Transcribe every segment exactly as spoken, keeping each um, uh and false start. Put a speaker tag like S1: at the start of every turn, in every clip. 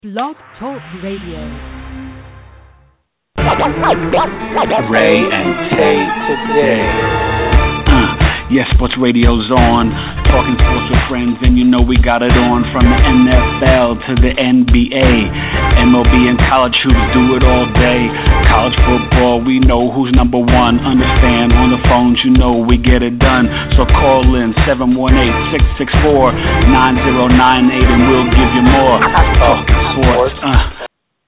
S1: Blog Talk Radio.
S2: Ray and Tay today. Uh, yes, Sports Radio's on. Talking sports with friends, and you know we got it on from the N F L to the N B A. M L B and college hoops do it all day. College football, we know who's number one. Understand, on the phones, you know we get it done. So call in seven one eight, six six four, nine zero nine eight and we'll give you more. Talking sports. Uh.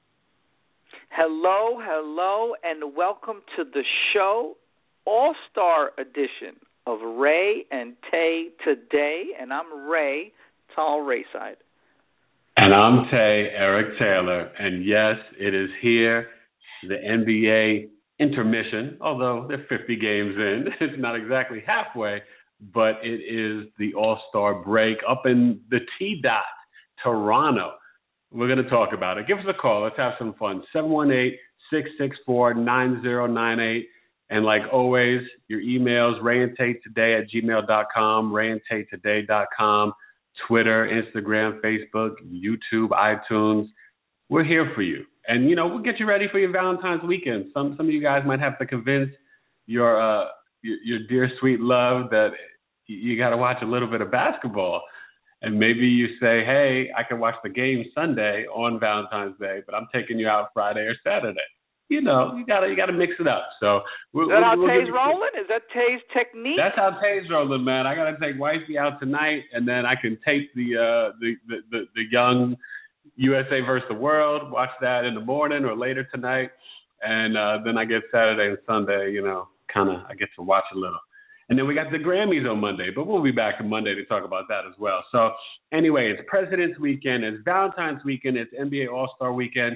S3: Hello, hello, and welcome to the show, All-Star Edition of Ray and Tay today. And I'm Ray, Tall Rayside.
S4: And I'm Tay, Eric Taylor. And yes, it is here, the N B A intermission, although they're fifty games in. It's not exactly halfway, but it is the All-Star break up in the T-Dot, Toronto. We're going to talk about it. Give us a call. Let's have some fun. seven one eight, six six four, nine zero nine eight. And like always, your emails, rayandtaytoday at gmail dot com, rayandtaytoday dot com, Twitter, Instagram, Facebook, YouTube, iTunes. We're here for you. And, you know, we'll get you ready for your Valentine's weekend. Some some of you guys might have to convince your uh, your, your dear sweet love that you got to watch a little bit of basketball. And maybe you say, hey, I can watch the game Sunday on Valentine's Day, but I'm taking you out Friday or Saturday. You know, you gotta you gotta mix it up. So we'll,
S3: is that
S4: we'll,
S3: how
S4: we'll
S3: Tay's rolling? Is that Tay's technique?
S4: That's how Tay's rolling, man. I gotta take wifey out tonight, and then I can tape the uh, the, the, the the young U S A versus the world. Watch that in the morning or later tonight, and uh, then I get Saturday and Sunday. You know, kind of I get to watch a little. And then we got the Grammys on Monday, but we'll be back on Monday to talk about that as well. So anyway, it's President's Weekend, it's Valentine's Weekend, it's N B A All-Star Weekend.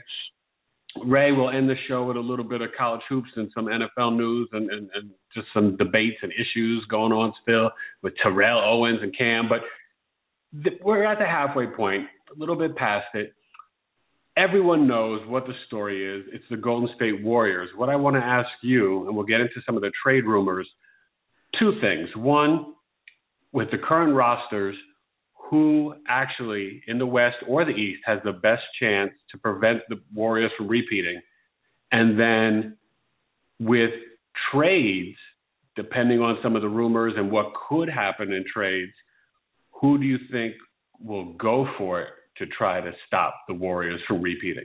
S4: Ray will end the show with a little bit of college hoops and some N F L news and, and, and just some debates and issues going on still with Terrell Owens and Cam. But th- we're at the halfway point, a little bit past it. Everyone knows what the story is. It's the Golden State Warriors. What I want to ask you, and we'll get into some of the trade rumors, two things. One, with the current rosters, who actually in the West or the East has the best chance to prevent the Warriors from repeating? And then with trades, depending on some of the rumors and what could happen in trades, who do you think will go for it to try to stop the Warriors from repeating?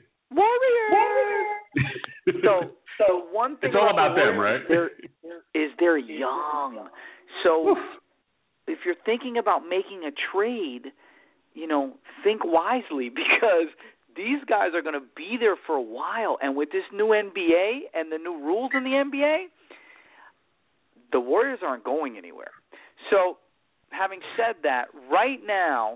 S3: Warriors! so, so one thing
S4: it's all about,
S3: about
S4: them,
S3: Warriors,
S4: right?
S3: They're, is they're young. So Oof. If you're thinking about making a trade, you know, think wisely, because these guys are going to be there for a while. And with this new N B A and the new rules in the N B A, the Warriors aren't going anywhere. So having said that, right now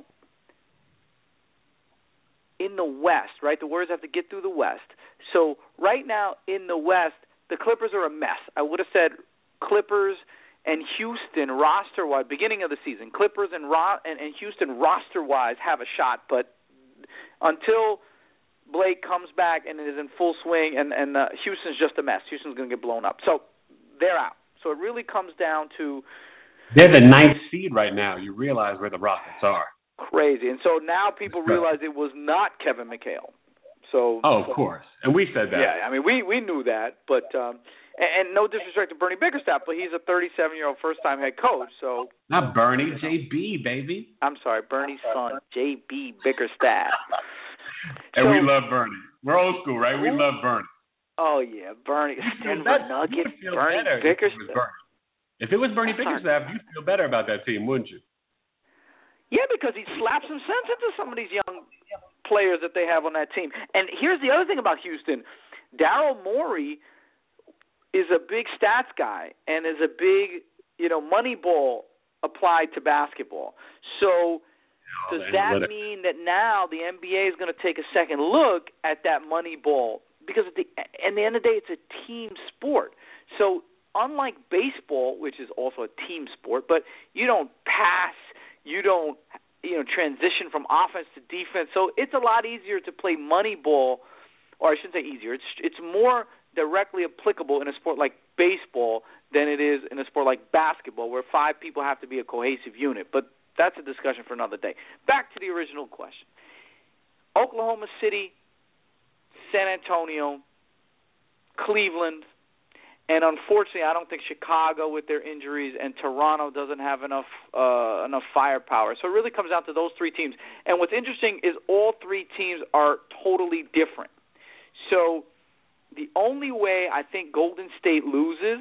S3: in the West, right, the Warriors have to get through the West. So right now in the West, the Clippers are a mess. I would have said Clippers and Houston roster-wise, beginning of the season, Clippers and, Ro- and, and Houston roster-wise have a shot, but until Blake comes back and is in full swing, and, and uh, Houston's just a mess. Houston's going to get blown up. So they're out. So it really comes down to...
S4: They're the ninth seed right now. You realize where the Rockets are.
S3: Crazy. And so now people realize it was not Kevin McHale. So,
S4: oh, of
S3: so,
S4: course. And we said that.
S3: Yeah, I mean, we, we knew that, but... Um, And, and no disrespect to Bernie Bickerstaff, but he's a thirty-seven-year-old first-time head coach. So
S4: not Bernie, J B, baby.
S3: I'm sorry, Bernie's son, J B Bickerstaff.
S4: And
S3: so,
S4: we love Bernie. We're old school, right? We love Bernie.
S3: Oh, yeah, Bernie. Denver
S4: that,
S3: Nuggets, Bernie Bickerstaff.
S4: If it was Bernie Bickerstaff, you'd feel better about that team, wouldn't you?
S3: Yeah, because he slaps some sense into some of these young players that they have on that team. And here's the other thing about Houston. Daryl Morey is a big stats guy and is a big, you know, money ball applied to basketball. So oh, does that analytics. mean that now the N B A is going to take a second look at that money ball? Because at the, at the end of the day, it's a team sport. So unlike baseball, which is also a team sport, but you don't pass, you don't, you know, transition from offense to defense. So it's a lot easier to play money ball, or I shouldn't say easier. It's it's more directly applicable in a sport like baseball than it is in a sport like basketball, where five people have to be a cohesive unit. But that's a discussion for another day. Back to the original question. Oklahoma City, San Antonio, Cleveland, and unfortunately, I don't think Chicago with their injuries and Toronto doesn't have enough uh, enough firepower. So it really comes down to those three teams. And what's interesting is all three teams are totally different. So the only way I think Golden State loses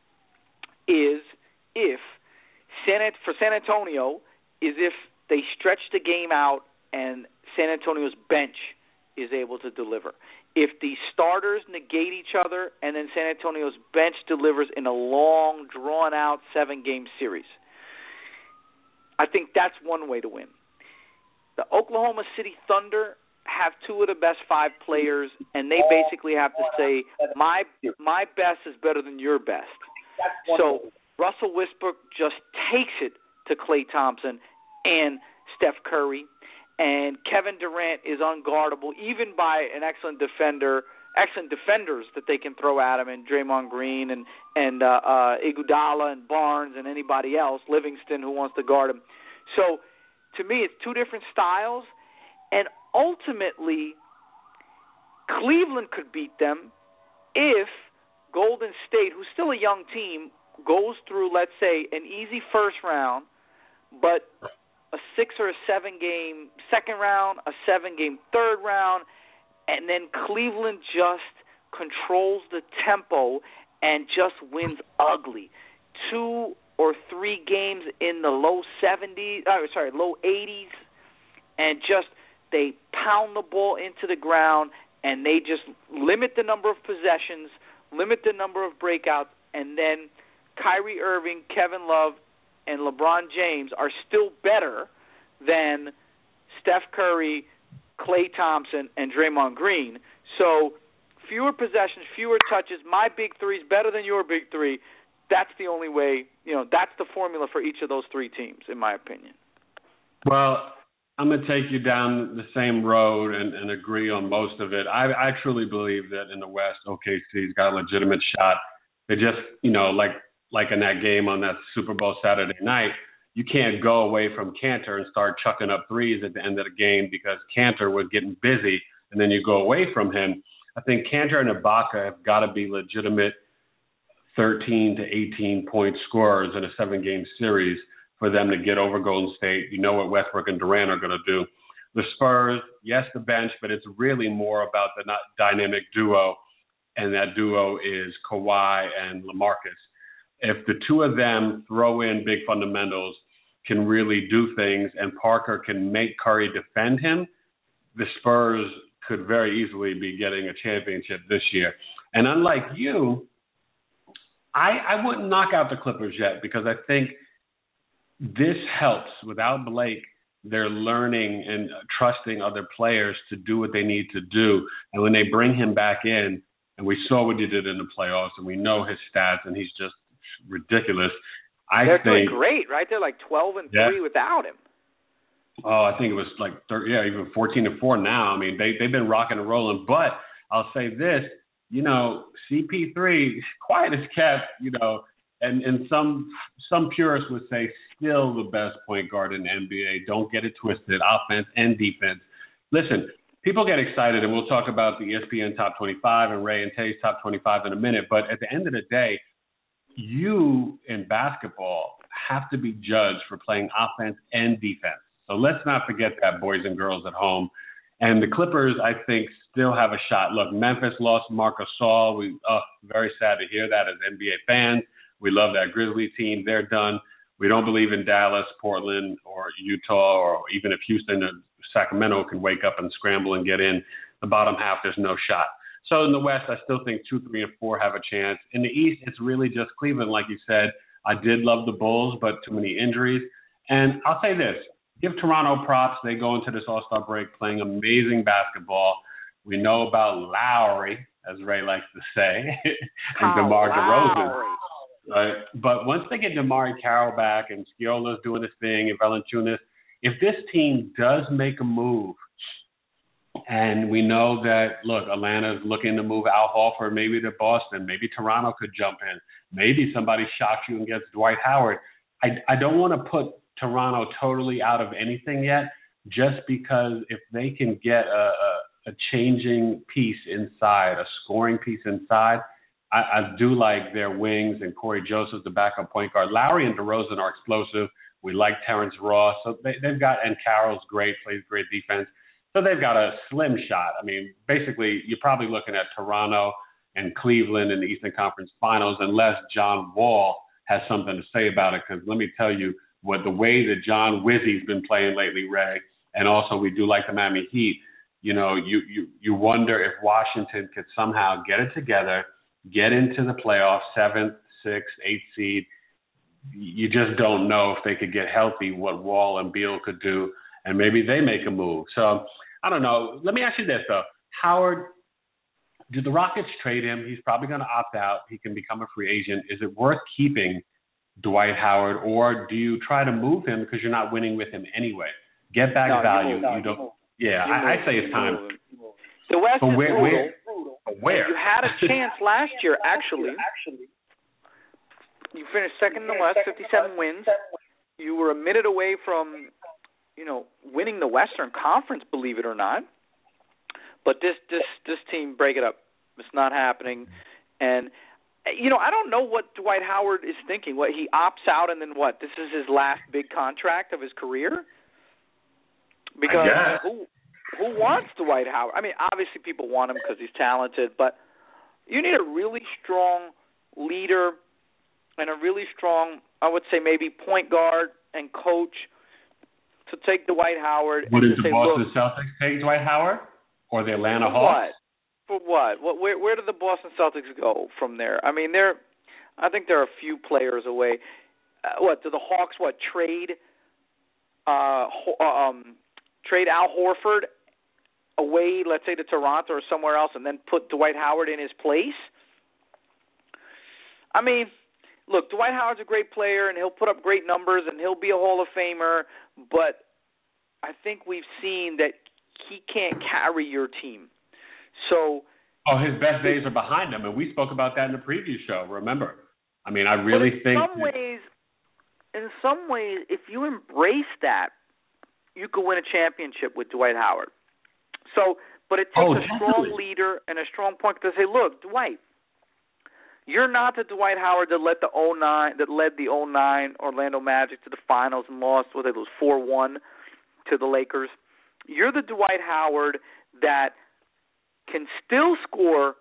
S3: is if San for San Antonio is if they stretch the game out and San Antonio's bench is able to deliver. If the starters negate each other and then San Antonio's bench delivers in a long, drawn-out seven-game series, I think that's one way to win. The Oklahoma City Thunder have two of the best five players, and they basically have to say, my my best is better than your best. So Russell Westbrook just takes it to Klay Thompson and Steph Curry. And Kevin Durant is unguardable, even by an excellent defender, excellent defenders that they can throw at him, and Draymond Green and and uh, uh, Iguodala and Barnes and anybody else, Livingston who wants to guard him. So, to me, it's two different styles, and ultimately, Cleveland could beat them if Golden State, who's still a young team, goes through, let's say, an easy first round, but a six or a seven game second round, a seven game third round, and then Cleveland just controls the tempo and just wins ugly. Two or three games in the low seventies, uh, sorry, low eighties, and just they pound the ball into the ground and they just limit the number of possessions, limit the number of breakouts, and then Kyrie Irving, Kevin Love, and LeBron James are still better than Steph Curry, Klay Thompson, and Draymond Green. So fewer possessions, fewer touches. My big three is better than your big three. That's the only way, you know, that's the formula for each of those three teams, in my opinion.
S4: Well, I'm going to take you down the same road and, and agree on most of it. I, I truly believe that in the West, O K C's got a legitimate shot. They just, you know, like, like in that game on that Super Bowl Saturday night, you can't go away from Cantor and start chucking up threes at the end of the game because Cantor was getting busy, and then you go away from him. I think Cantor and Ibaka have got to be legitimate thirteen to eighteen point scorers in a seven-game series for them to get over Golden State. You know what Westbrook and Durant are going to do. The Spurs, yes, the bench, but it's really more about the dynamic duo, and that duo is Kawhi and LaMarcus. If the two of them throw in big fundamentals, can really do things, and Parker can make Curry defend him, the Spurs could very easily be getting a championship this year. And unlike you, I, I wouldn't knock out the Clippers yet because I think this helps. Without Blake, they're learning and trusting other players to do what they need to do. And when they bring him back in, and we saw what he did in the playoffs, and we know his stats, and he's just ridiculous. I
S3: They're
S4: think,
S3: doing great, right? They're like twelve and three
S4: yeah.
S3: without him.
S4: Oh, I think it was like thirty, yeah, even fourteen and four now. I mean, they they've been rocking and rolling. But I'll say this, you know, C P three, quiet as kept, you know, and and some some purists would say still the best point guard in the N B A. Don't get it twisted, offense and defense. Listen, people get excited, and we'll talk about the E S P N Top twenty-five and Ray and Tay's Top twenty-five in a minute. But at the end of the day, you in basketball have to be judged for playing offense and defense. So let's not forget that, boys and girls at home. And the Clippers, I think, still have a shot. Look, Memphis lost Marc Gasol. We oh, very sad to hear that as N B A fans. We love that Grizzly team. They're done. We don't believe in Dallas, Portland, or Utah, or even if Houston or Sacramento can wake up and scramble and get in the bottom half, there's no shot. So in the West, I still think two, three, and four have a chance. In the East, it's really just Cleveland, like you said. I did love the Bulls, but too many injuries. And I'll say this. Give Toronto props. They go into this All-Star break playing amazing basketball. We know about Lowry, as Ray likes to say, and DeMar DeRozan. Right? But once they get DeMar Carroll back and Sciola's doing his thing and Valanciunas, if this team does make a move, and we know that, look, Atlanta's looking to move Al Horford maybe to Boston. Maybe Toronto could jump in. Maybe somebody shocks you and gets Dwight Howard. I, I don't want to put Toronto totally out of anything yet, just because if they can get a, a, a changing piece inside, a scoring piece inside, I, I do like their wings and Corey Joseph, the backup point guard. Lowry and DeRozan are explosive. We like Terrence Ross. So they, they've got, and Carroll's great, plays great defense. So they've got a slim shot. I mean, basically, you're probably looking at Toronto and Cleveland in the Eastern Conference Finals, unless John Wall has something to say about it. Because let me tell you, what the way that John Wizzy's been playing lately, Ray, and also we do like the Miami Heat. You know, you you you wonder if Washington could somehow get it together, get into the playoffs, seventh, sixth, eighth seed. You just don't know if they could get healthy, what Wall and Beal could do, and maybe they make a move. So I don't know. Let me ask you this though, Howard. Do the Rockets trade him? He's probably going to opt out. He can become a free agent. Is it worth keeping Dwight Howard, or do you try to move him because you're not winning with him anyway? Get back
S3: no,
S4: value.
S3: You, move,
S4: you don't.
S3: you
S4: Yeah,
S3: you
S4: I, I
S3: move,
S4: say it's time.
S3: The West
S4: but
S3: is
S4: where,
S3: brutal.
S4: where, where?
S3: You had a chance last year, actually. You finished second in the West, fifty-seven wins. You were a minute away from, you know, winning the Western Conference, believe it or not. But this this this team, break it up. It's not happening. And, you know, I don't know what Dwight Howard is thinking. What, he opts out and then what? This is his last big contract of his career? Because who who wants Dwight Howard? I mean, obviously people want him because he's talented, but you need a really strong leader and a really strong, I would say maybe point guard and coach to take Dwight Howard.
S4: What
S3: and
S4: is
S3: to
S4: the
S3: say,
S4: Boston
S3: look,
S4: Celtics take Dwight Howard? Or the Atlanta
S3: for
S4: Hawks?
S3: What? For what? what where, where do the Boston Celtics go from there? I mean, they're, I think they're a few players away. Uh, what, do the Hawks, what, trade uh, um, trade Al Horford away, let's say to Toronto or somewhere else, and then put Dwight Howard in his place? I mean, look, Dwight Howard's a great player, and he'll put up great numbers, and he'll be a Hall of Famer, but I think we've seen that he can't carry your team. So,
S4: oh, his best days are behind him, and we spoke about that in the previous show. Remember, I mean, I really
S3: in
S4: think.
S3: Some ways, in some ways, if you embrace that, you could win a championship with Dwight Howard. So, but it takes
S4: oh,
S3: a strong leader and a strong point to say, look, Dwight, you're not the Dwight Howard that led the oh nine that led the oh nine Orlando Magic to the finals and lost, what it was four one to the Lakers. You're the Dwight Howard that can still score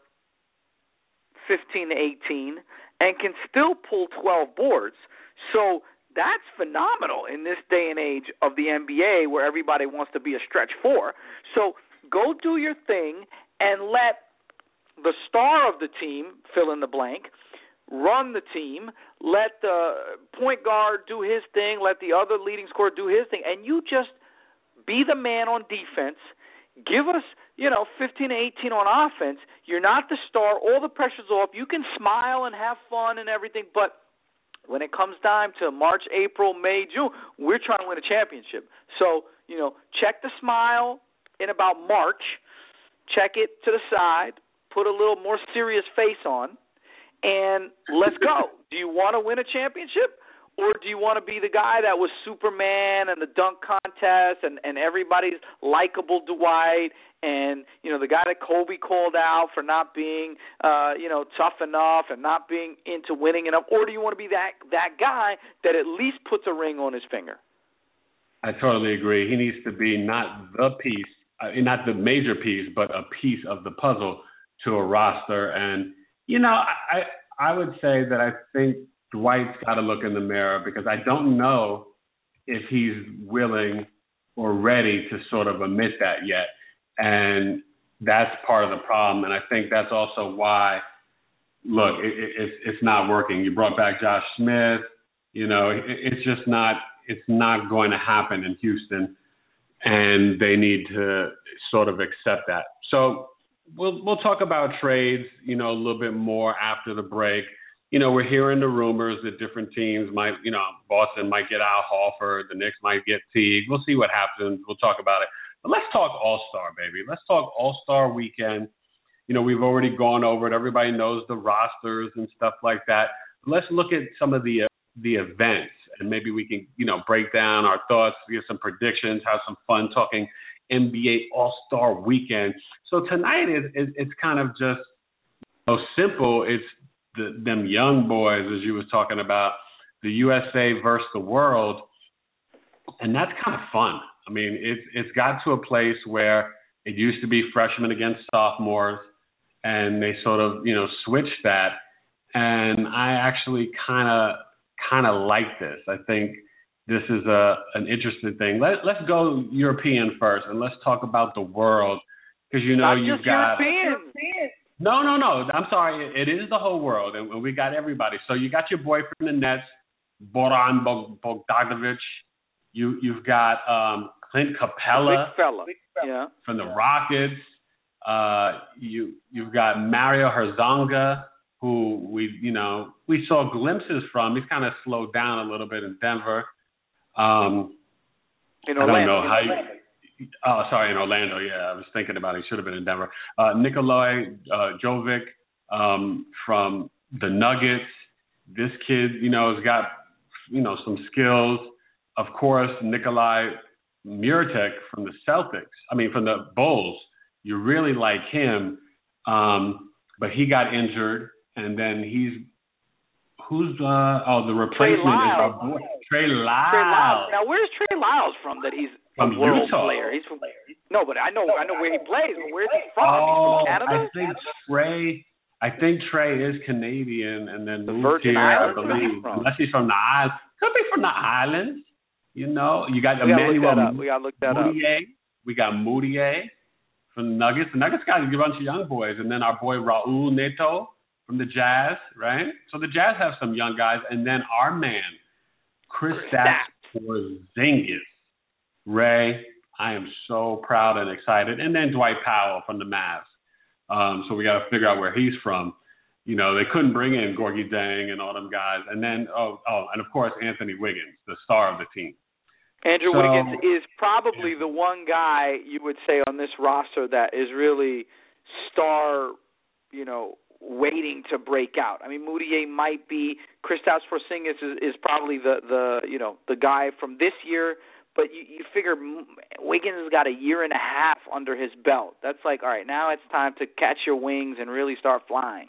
S3: fifteen to eighteen and can still pull twelve boards. So that's phenomenal in this day and age of the N B A where everybody wants to be a stretch four. So go do your thing and let the star of the team, fill in the blank, run the team, let the point guard do his thing, let the other leading scorer do his thing, and you just be the man on defense. Give us, you know, fifteen to eighteen on offense. You're not the star. All the pressure's off. You can smile and have fun and everything, but when it comes time to March, April, May, June, we're trying to win a championship. So, you know, check the smile in about March. Check it to the side. Put a little more serious face on, and let's go. Do you want to win a championship? Or do you want to be the guy that was Superman and the dunk contest and, and everybody's likable Dwight and, you know, the guy that Kobe called out for not being, uh, you know, tough enough and not being into winning enough? Or do you want to be that, that guy that at least puts a ring on his finger?
S4: I totally agree. He needs to be not the piece, uh, not the major piece, but a piece of the puzzle to a roster. And, you know, I I would say that I think Dwight's got to look in the mirror because I don't know if he's willing or ready to sort of admit that yet. And that's part of the problem. And I think that's also why, look, it, it, it's, it's not working. You brought back Josh Smith. You know, it, it's just not, it's not going to happen in Houston. And they need to sort of accept that. So we'll, we'll talk about trades, you know, a little bit more after the break. You know, we're hearing the rumors that different teams might, you know, Boston might get Al Horford, the Knicks might get Teague. We'll see what happens. We'll talk about it. But let's talk All-Star, baby. Let's talk All-Star weekend. You know, we've already gone over it. Everybody knows the rosters and stuff like that. Let's look at some of the uh, the events and maybe we can, you know, break down our thoughts, give some predictions, have some fun talking N B A All-Star Weekend. So tonight is, is it's kind of just so simple. It's the, them young boys, as you was talking about, the U S A versus the world, and that's kind of fun. I mean, it's it's got to a place where it used to be freshmen against sophomores, and they sort of, you know, switched that. And I actually kind of kind of like this. I think this is a an interesting thing. Let, let's go European first, and let's talk about the world, because, you know,
S3: Not
S4: you've
S3: just
S4: got
S3: European.
S4: No, no, no. I'm sorry. It is the whole world, and we got everybody. So you got your boy from the Nets, Boran Bogdanovic. You you've got um, Clint Capella,
S3: big fella, yeah,
S4: from the Rockets. Uh, you you've got Mario Hezonja, who we you know we saw glimpses from. He's kind of slowed down a little bit in Denver. Um,
S3: in
S4: I
S3: Orlando.
S4: don't know how you. Oh, sorry, in Orlando. Yeah, I was thinking about it. He should have been in Denver. Uh, Nikolai uh, Jovic um, from the Nuggets. This kid, you know, has got, you know, some skills. Of course, Nikolai Mirotic from the Celtics. I mean, from the Bulls. You really like him, um, but he got injured, and then he's who's uh, oh the replacement is our boy Trey Lyles.
S3: Trey Lyles. Now, where's Trey Lyles from? That he's
S4: from
S3: a world
S4: Utah.
S3: player. He's from no, but I know I know where he plays. But where's he from?
S4: Oh,
S3: He's from Canada.
S4: I think Trey. I think Trey is Canadian, and then
S3: the
S4: moved
S3: Virgin
S4: here,
S3: Islands,
S4: I believe.
S3: from?
S4: Unless he's from the islands, could be from the islands. You know, you got
S3: we gotta
S4: Emmanuel
S3: look that up. We gotta look that
S4: Moutier.
S3: up.
S4: We got Moutier from the Nuggets. The Nuggets got a bunch of young boys, and then our boy Raul Neto from the Jazz, right? So the Jazz have some young guys, and then our man, Kristaps Porzingis. Ray, I am so proud and excited. And then Dwight Powell from the Mavs. Um, so we got to figure out where he's from. You know, they couldn't bring in Gorgie Dang and all them guys. And then, oh, oh, and of course, Anthony Wiggins, the star of the team.
S3: Andrew
S4: so,
S3: Wiggins is probably the one guy you would say on this roster that is really star, you know, waiting to break out. I mean, Moutier might be. Kristaps Porzingis is, is probably the, the, you know, the guy from this year. But you, you figure Wiggins has got a year and a half under his belt. That's like, all right, now it's time to catch your wings and really start flying.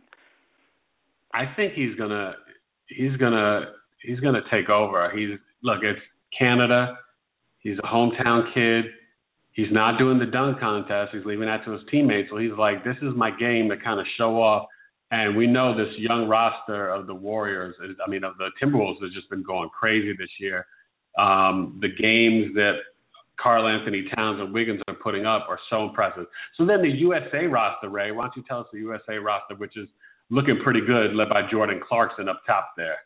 S4: I think he's gonna, he's gonna, he's gonna take over. He's look, it's Canada. He's a hometown kid. He's not doing the dunk contest. He's leaving that to his teammates. So he's like, this is my game to kind of show off. And we know this young roster of the Warriors, is, I mean, of the Timberwolves has just been going crazy this year. Um, the games that Karl Anthony Towns and Wiggins are putting up are so impressive. So then the U S A roster, Ray, why don't you tell us the U S A roster, which is looking pretty good, led by Jordan Clarkson up top there.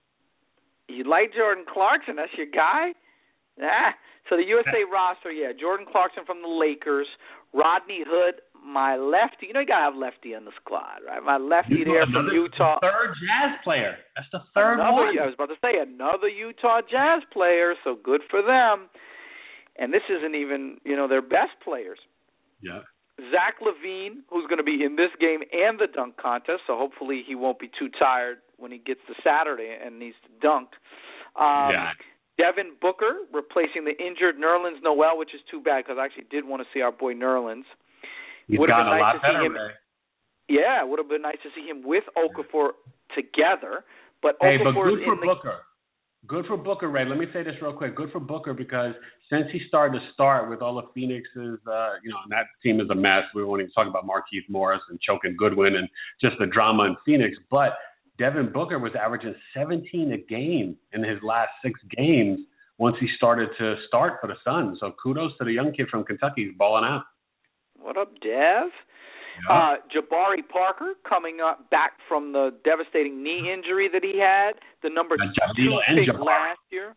S3: You like Jordan Clarkson? That's your guy? Ah. So the U S A roster, yeah, Jordan Clarkson from the Lakers, Rodney Hood, my lefty. You know you got to have lefty in the squad, right? My lefty
S4: you
S3: there
S4: another,
S3: from Utah.
S4: Third Jazz player. That's the third
S3: another,
S4: one.
S3: I was about to say, another Utah Jazz player, so good for them. And this isn't even, you know, their best players.
S4: Yeah.
S3: Zach LaVine, who's going to be in this game and the dunk contest, so hopefully he won't be too tired when he gets to Saturday and needs to dunk. Um,
S4: yeah.
S3: Devin Booker replacing the injured Nerlens Noel, which is too bad because I actually did want to see our boy Nerlens.
S4: He's
S3: would have
S4: gotten
S3: been
S4: a
S3: nice
S4: lot
S3: to see
S4: better,
S3: him.
S4: Ray.
S3: Yeah, it would have been nice to see him with Okafor together. But
S4: hey,
S3: Okafor
S4: but good for
S3: in the,
S4: Booker. Good for Booker, Ray. Let me say this real quick. Good for Booker because since he started to start with all of Phoenix's, uh, you know, and that team is a mess. We won't even talk about Markieff Morris and choking Goodwin and just the drama in Phoenix. But Devin Booker was averaging seventeen a game in his last six games once he started to start for the Suns. So kudos to the young kid from Kentucky. He's balling out.
S3: What up, Dev?
S4: Yeah.
S3: Uh, Jabari Parker coming up back from the devastating knee injury that he had, the number
S4: And
S3: two
S4: Jaleel and
S3: pick
S4: Jabari.
S3: last year.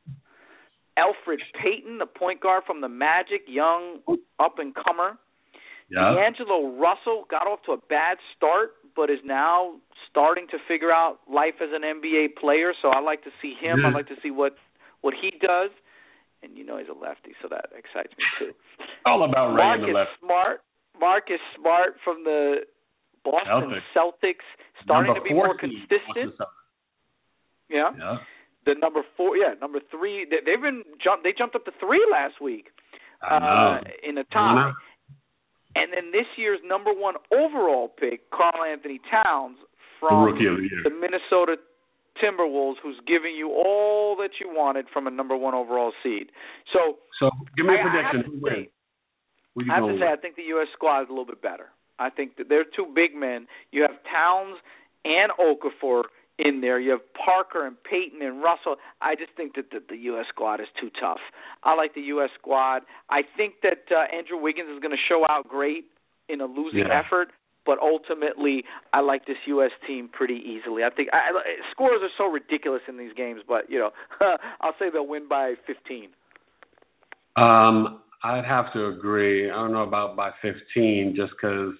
S3: Elfrid Payton, the point guard from the Magic, young up-and-comer.
S4: Yeah.
S3: D'Angelo Russell got off to a bad start, but is now starting to figure out life as an N B A player, so I like to see him.
S4: Yeah.
S3: I like to see what, what he does. And you know he's a lefty, so that excites me too.
S4: All about Ray
S3: Marcus
S4: in the left.
S3: Smart. Marcus Smart from the Boston
S4: Celtics,
S3: Celtics, starting
S4: Number
S3: to be more
S4: four seed,
S3: consistent.
S4: Boston Celtics.
S3: Yeah.
S4: Yeah.
S3: the number four, yeah, number three. They, they've been jumped. They jumped up to three last week uh, in a tie. And then this year's number one overall pick, Karl Anthony Towns from
S4: Rookie of the Year.
S3: the Minnesota Timberwolves, who's giving you all that you wanted from a number one overall seed. So,
S4: so give me a
S3: I,
S4: prediction.
S3: I have to say, I, have to, say I think the U S squad is a little bit better. I think that they're two big men. You have Towns and Okafor in there. You have Parker and Payton and Russell. I just think that the, the U S squad is too tough. I like the U S squad. I think that uh, Andrew Wiggins is going to show out great in a losing
S4: yeah.
S3: effort, but ultimately I like this U S team pretty easily. I think I, scores are so ridiculous in these games, but you know, I'll say they'll win by fifteen.
S4: Um, I'd have to agree. I don't know about by fifteen, just because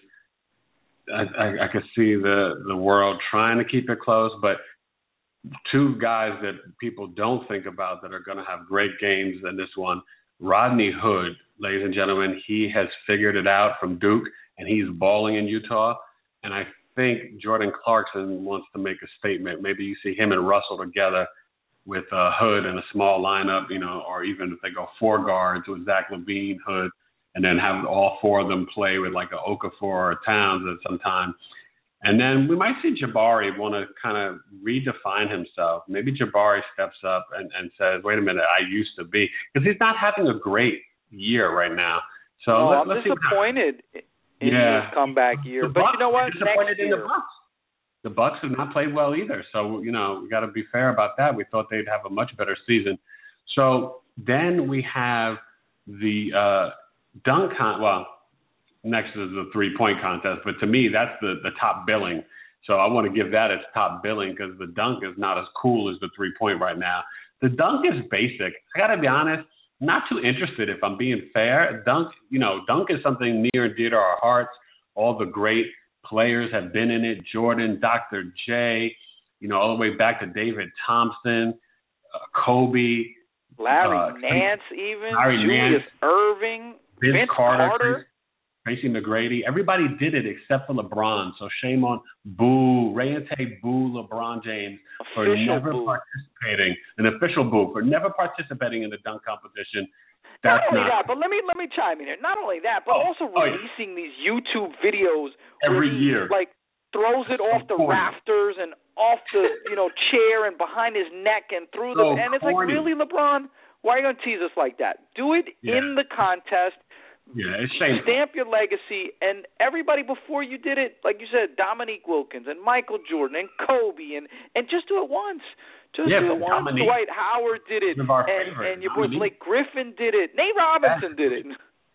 S4: I, I, I could see the, the world trying to keep it close, but two guys that people don't think about that are going to have great games in this one, Rodney Hood, ladies and gentlemen, he has figured it out from Duke, and he's balling in Utah. And I think Jordan Clarkson wants to make a statement. Maybe you see him and Russell together with uh, Hood in a small lineup, you know, or even if they go four guards with Zach LaVine, Hood, and then have all four of them play with like a Okafor or a Towns at some time. And then we might see Jabari want to kind of redefine himself. Maybe Jabari steps up and, and says, wait a minute, I used to be. Because he's not having a great year right now. So
S3: oh,
S4: let,
S3: I'm
S4: let's
S3: disappointed in
S4: yeah.
S3: his comeback year.
S4: The
S3: but
S4: Bucks,
S3: you know what?
S4: Disappointed
S3: Next
S4: in
S3: year.
S4: the Bucks. The Bucks have not played well either. So, you know, we got to be fair about that. We thought they'd have a much better season. So then we have the uh, dunk con- well, next is the three-point contest. But to me, that's the, the top billing. So I want to give that its top billing because the dunk is not as cool as the three-point right now. The dunk is basic. I got to be honest, not too interested if I'm being fair. Dunk, you know, dunk is something near and dear to our hearts. All the great players have been in it. Jordan, Doctor J, you know, all the way back to David Thompson, uh, Kobe.
S3: Larry
S4: uh,
S3: Nance even,
S4: Larry
S3: Julius
S4: Nance,
S3: Irving,
S4: Vince
S3: Vince
S4: Carter,
S3: Carter.
S4: Tracy McGrady. Everybody did it except for LeBron. So shame on Boo, Ray and Tay Boo, LeBron James for
S3: Official
S4: never
S3: boo.
S4: participating, an official boo, for never participating in the dunk competition. That's
S3: not only
S4: not,
S3: that, but let me let me chime in here. Not only that, but
S4: oh,
S3: also
S4: oh,
S3: releasing yeah. these YouTube videos
S4: every
S3: where he,
S4: year,
S3: like throws it
S4: so
S3: off the
S4: corny.
S3: rafters and off the you know chair and behind his neck and through
S4: so
S3: the and it's
S4: corny.
S3: like, really, LeBron? Why are you gonna tease us like that? Do it
S4: Yeah.
S3: in the contest.
S4: Yeah, it's shameful.
S3: Stamp your legacy, and everybody before you did it, like you said, Dominique Wilkins and Michael Jordan and Kobe, and and just do it once. Just
S4: yeah,
S3: do it once.
S4: Dominique,
S3: Dwight Howard did it,
S4: one of our
S3: and,
S4: favorites,
S3: and your boy
S4: Dominique.
S3: Blake Griffin did it. Nate Robinson did it.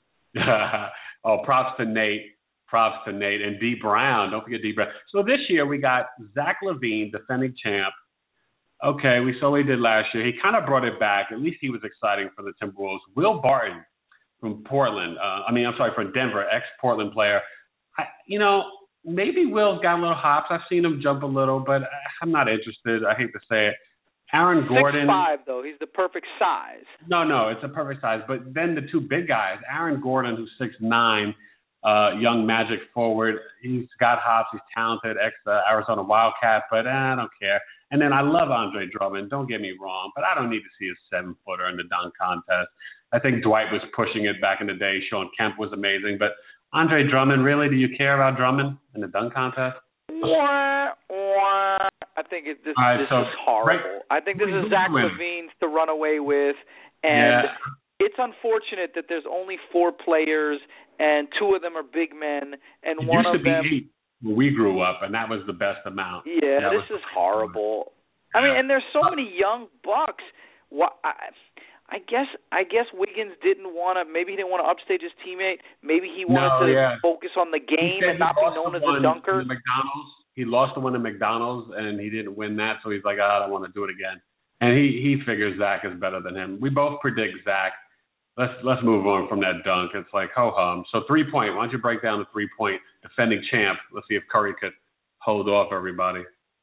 S4: Oh, props to Nate. Props to Nate. And D. Brown. Don't forget D. Brown. So this year we got Zach LaVine, defending champ. Okay, we saw what he did last year. He kind of brought it back. At least he was exciting for the Timberwolves. Will Barton from Portland. Uh, I mean, I'm sorry, from Denver, ex-Portland player. I, you know, maybe Will's got a little hops. I've seen him jump a little, but I'm not interested. I hate to say it. Aaron Gordon.
S3: six five, though. He's the perfect size.
S4: No, no, it's a perfect size. But then the two big guys, Aaron Gordon, who's six nine, uh, young Magic forward. He's got hops. He's talented, ex-Arizona Wildcat, but eh, I don't care. And then I love Andre Drummond. Don't get me wrong, but I don't need to see a seven-footer in the dunk contest. I think Dwight was pushing it back in the day. Sean Kemp was amazing. But Andre Drummond, really, do you care about Drummond in the dunk contest?
S3: Wah, wah. I think it, this,
S4: right,
S3: this
S4: so
S3: is horrible.
S4: right,
S3: I think this is Zach LaVine's to run away with. And
S4: yeah.
S3: it's unfortunate that there's only four players and two of them are big men. And
S4: it
S3: one
S4: used
S3: of
S4: to be
S3: them.
S4: eight when we grew up, and that was the best amount.
S3: Yeah,
S4: that
S3: this is horrible. I mean, and there's so many young bucks. What I, I guess I guess Wiggins didn't want to. Maybe he didn't want to upstage his teammate. Maybe he wanted
S4: no,
S3: to
S4: yeah.
S3: focus on the game and not be known as a dunker.
S4: The McDonald's, he lost the one at McDonald's, and he didn't win that, so he's like, oh, I don't want to do it again. And he he figures Zach is better than him. We both predict Zach. Let's let's move on from that dunk. It's like ho hum. So three point. Why don't you break down the three point defending champ? Let's see if Curry could hold off everybody.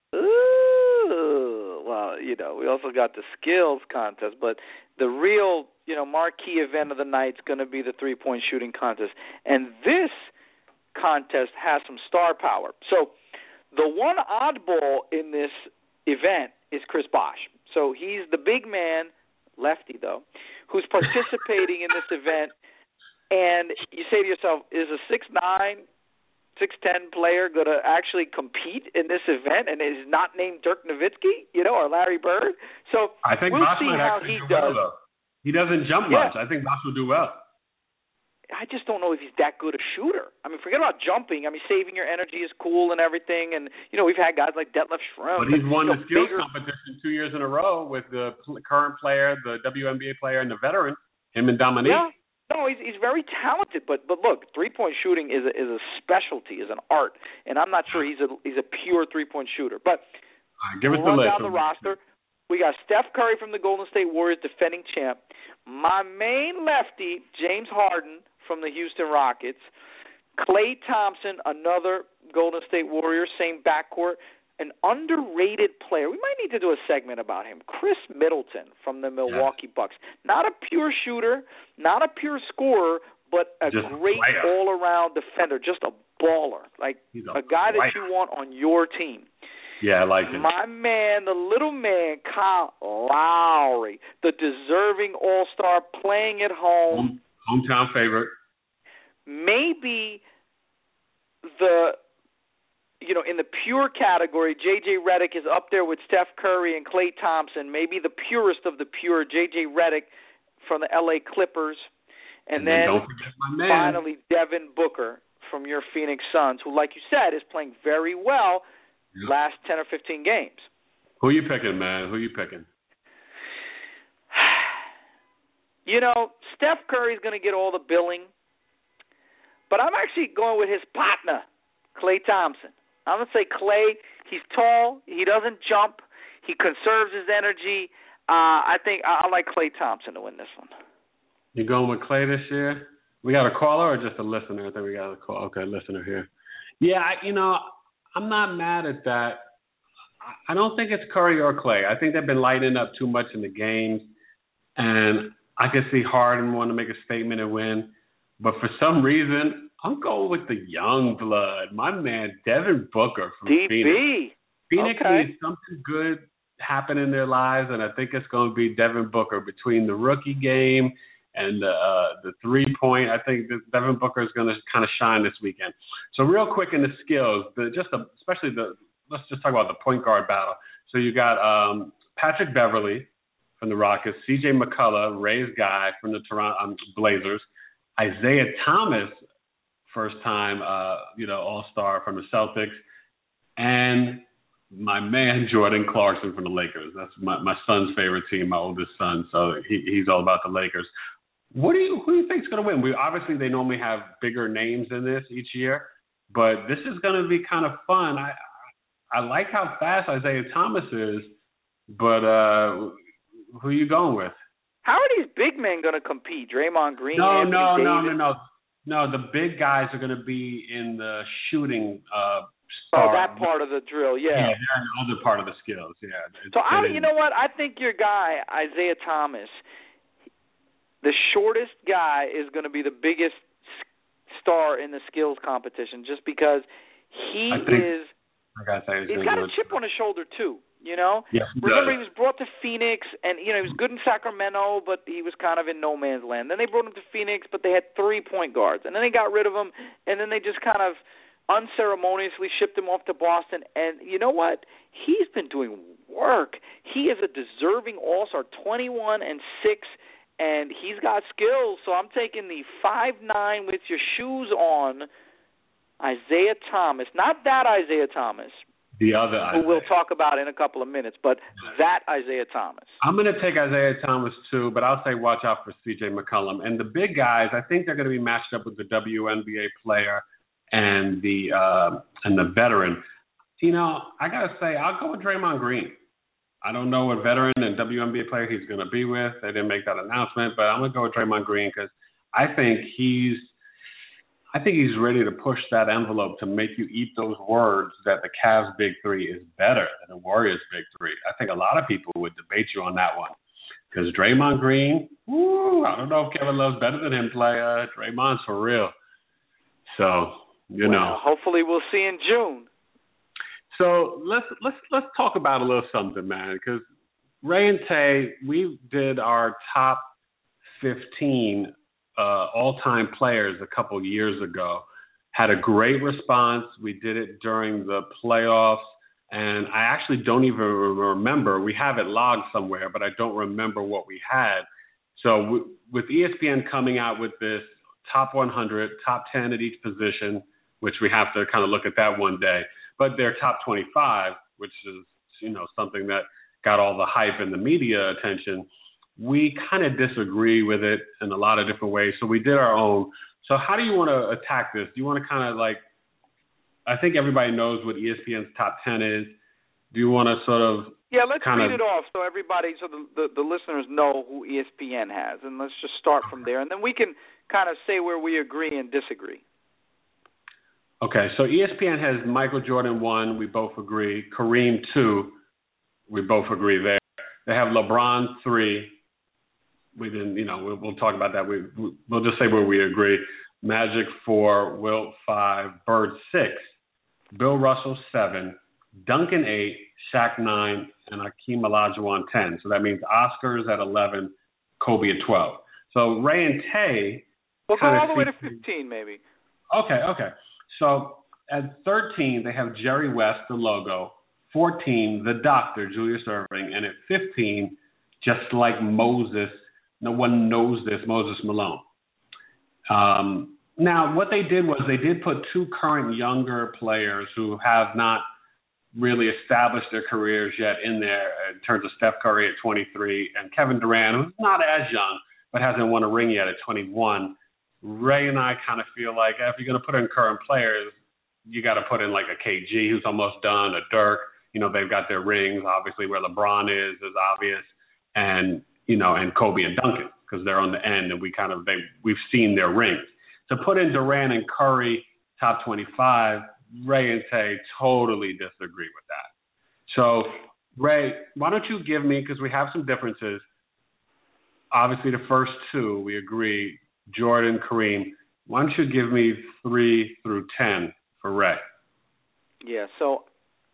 S3: Ooh, well, you know, we also got the skills contest, but the real, you know, marquee event of the night is going to be the three point shooting contest, and this contest has some star power. So the one oddball in this event is Chris Bosh. So he's the big man, lefty though, who's participating in this event. And you say to yourself, is a six nine, six ten player going to actually compete in this event and is not named Dirk Nowitzki, you know, or Larry Bird? So
S4: I think
S3: we'll
S4: Bosch
S3: see
S4: might
S3: how
S4: actually
S3: he
S4: do
S3: does.
S4: Well, he doesn't jump
S3: yeah.
S4: much. I think Bosch will do well.
S3: I just don't know if he's that good a shooter. I mean, forget about jumping. I mean, saving your energy is cool and everything. And, you know, we've had guys like Detlef Schrempf.
S4: But he's won
S3: you
S4: the
S3: know,
S4: skills
S3: bigger...
S4: competition two years in a row with the current player, the W N B A player, and the veteran, him and Dominique.
S3: Yeah. No, he's he's very talented, but but look, three point shooting is a, is a specialty, is an art, and I'm not sure he's a he's a pure three point shooter. But
S4: right, give us
S3: we'll
S4: the
S3: run
S4: list.
S3: down the roster. We got Steph Curry from the Golden State Warriors, defending champ. My main lefty, James Harden from the Houston Rockets. Klay Thompson, another Golden State Warrior, same backcourt. An underrated player. We might need to do a segment about him. Chris Middleton from the Milwaukee yeah. Bucks. Not a pure shooter, not a pure scorer, but a
S4: just
S3: great
S4: a
S3: all-around defender, just a baller, like
S4: a,
S3: a guy
S4: player.
S3: that you want on your team.
S4: Yeah, I like him.
S3: My man, the little man, Kyle Lowry, the deserving all-star, playing at home.
S4: home hometown favorite.
S3: Maybe the... You know, in the pure category, J J Redick is up there with Steph Curry and Klay Thompson, maybe the purest of the pure, J J Redick from the L A Clippers. And,
S4: and
S3: then,
S4: then don't forget my man.
S3: finally Devin Booker from your Phoenix Suns, who, like you said, is playing very well yep. last ten or fifteen games.
S4: Who you picking, man? Who you picking?
S3: You know, Steph Curry's going to get all the billing, but I'm actually going with his partner, Klay Thompson. I'm going to say Klay. He's tall. He doesn't jump. He conserves his energy. Uh, I think I, I like Klay Thompson to win this one.
S4: You going with Klay this year? We got a caller or just a listener? I think we got a call. Okay, listener here. Yeah, I, you know, I'm not mad at that. I don't think it's Curry or Klay. I think they've been lighting up too much in the games, and I can see Harden want to make a statement and win. But for some reason, I'm going with the young blood. My man, Devin Booker from
S3: D B.
S4: Phoenix. Phoenix
S3: okay.
S4: needs something good happen in their lives, and I think it's going to be Devin Booker. Between the rookie game and the, uh, the three-point, I think that Devin Booker is going to kind of shine this weekend. So real quick in the skills, the, just the, especially the let's just talk about the point guard battle. So you got um, Patrick Beverley from the Rockets, C J McCullough, Ray's guy from the Toronto um, Blazers, Isaiah Thomas, first time, uh, you know, all-star from the Celtics, and my man Jordan Clarkson from the Lakers. That's my, my son's favorite team, my oldest son, so he, he's all about the Lakers. What do you who do you think is going to win? We obviously they normally have bigger names in this each year, but this is going to be kind of fun. I I like how fast Isaiah Thomas is, but uh, who are you going with?
S3: How are these big men going to compete? Draymond Green?
S4: No,
S3: Anthony
S4: no,
S3: Davis?
S4: no, no, no. No, the big guys are going to be in the shooting uh,
S3: Oh,
S4: part.
S3: that part of the drill, yeah.
S4: Yeah, they're in the other part of the skills, yeah. It's
S3: so, I,
S4: getting,
S3: you know what? I think your guy, Isaiah Thomas, the shortest guy is going to be the biggest star in the skills competition just because he
S4: I think,
S3: is
S4: I gotta say
S3: – he's got a chip on his shoulder, too. You know,
S4: yes, he
S3: remember
S4: does.
S3: he was brought to Phoenix, and you know he was good in Sacramento, but he was kind of in no man's land. Then they brought him to Phoenix, but they had three point guards, and then they got rid of him, and then they just kind of unceremoniously shipped him off to Boston. And you know what? He's been doing work. He is a deserving all-star, twenty-one and six, and he's got skills. So I'm taking the five nine with your shoes on, Isaiah Thomas, not that Isaiah Thomas.
S4: The other Isaiah.
S3: Who we'll talk about in a couple of minutes, but that Isaiah Thomas.
S4: I'm going to take Isaiah Thomas too, but I'll say watch out for C J McCollum. And the big guys, I think they're going to be matched up with the W N B A player and the uh, and the veteran. You know, I got to say, I'll go with Draymond Green. I don't know what veteran and W N B A player he's going to be with. They didn't make that announcement, but I'm going to go with Draymond Green because I think he's I think he's ready to push that envelope to make you eat those words that the Cavs' big three is better than the Warriors' big three. I think a lot of people would debate you on that one. Because Draymond Green, woo, I don't know if Kevin Love's better than him, player. Draymond's for real. So, you
S3: well,
S4: know.
S3: Hopefully we'll see in June.
S4: So let's let's let's talk about a little something, man, because Ray and Tay, we did our top fifteen uh, all-time players a couple years ago. Had a great response. We did it during the playoffs, and I actually don't even remember. We have it logged somewhere, but I don't remember what we had. So w- with E S P N coming out with this top one hundred, top ten at each position, which we have to kind of look at that one day, but their top twenty-five, which is, you know, something that got all the hype and the media attention, we kind of disagree with it in a lot of different ways. So we did our own. So how do you want to attack this? Do you want to kind of like, I think everybody knows what E S P N's top ten is. Do you want to sort of
S3: Yeah, let's
S4: kind
S3: read
S4: of,
S3: it off so everybody, so the, the, the listeners know who E S P N has. And let's just start from there. And then we can kind of say where we agree and disagree.
S4: Okay, so E S P N has Michael Jordan one, we both agree. Kareem two, we both agree there. They have LeBron three. We didn't, you know, we'll, we'll talk about that. We, we'll just say where we agree. Magic four, Wilt five, Bird six, Bill Russell seven, Duncan eight, Shaq nine, and Hakeem Olajuwon ten. So that means Oscars at eleven, Kobe at twelve. So Ray and Tay.
S3: We'll go all the way to fifteen, maybe.
S4: Okay, okay. So at thirteen, they have Jerry West, the logo. fourteen, the Doctor, Julius Erving. And at fifteen, just like Moses, no one knows this, Moses Malone. Um, now, what they did was they did put two current younger players who have not really established their careers yet in there in terms of Steph Curry at twenty-three and Kevin Durant, who's not as young but hasn't won a ring yet at twenty-one. Ray and I kind of feel like if you're going to put in current players, you got to put in like a K G who's almost done, a Dirk. You know, they've got their rings. Obviously, where LeBron is is obvious, and you know, and Kobe and Duncan because they're on the end, and we kind of they we've seen their rings. To put in Durant and Curry top twenty-five, Ray and Tay totally disagree with that. So, Ray, why don't you give me, because we have some differences. Obviously, the first two we agree, Jordan, Kareem. Why don't you give me three through ten for Ray?
S3: Yeah. So,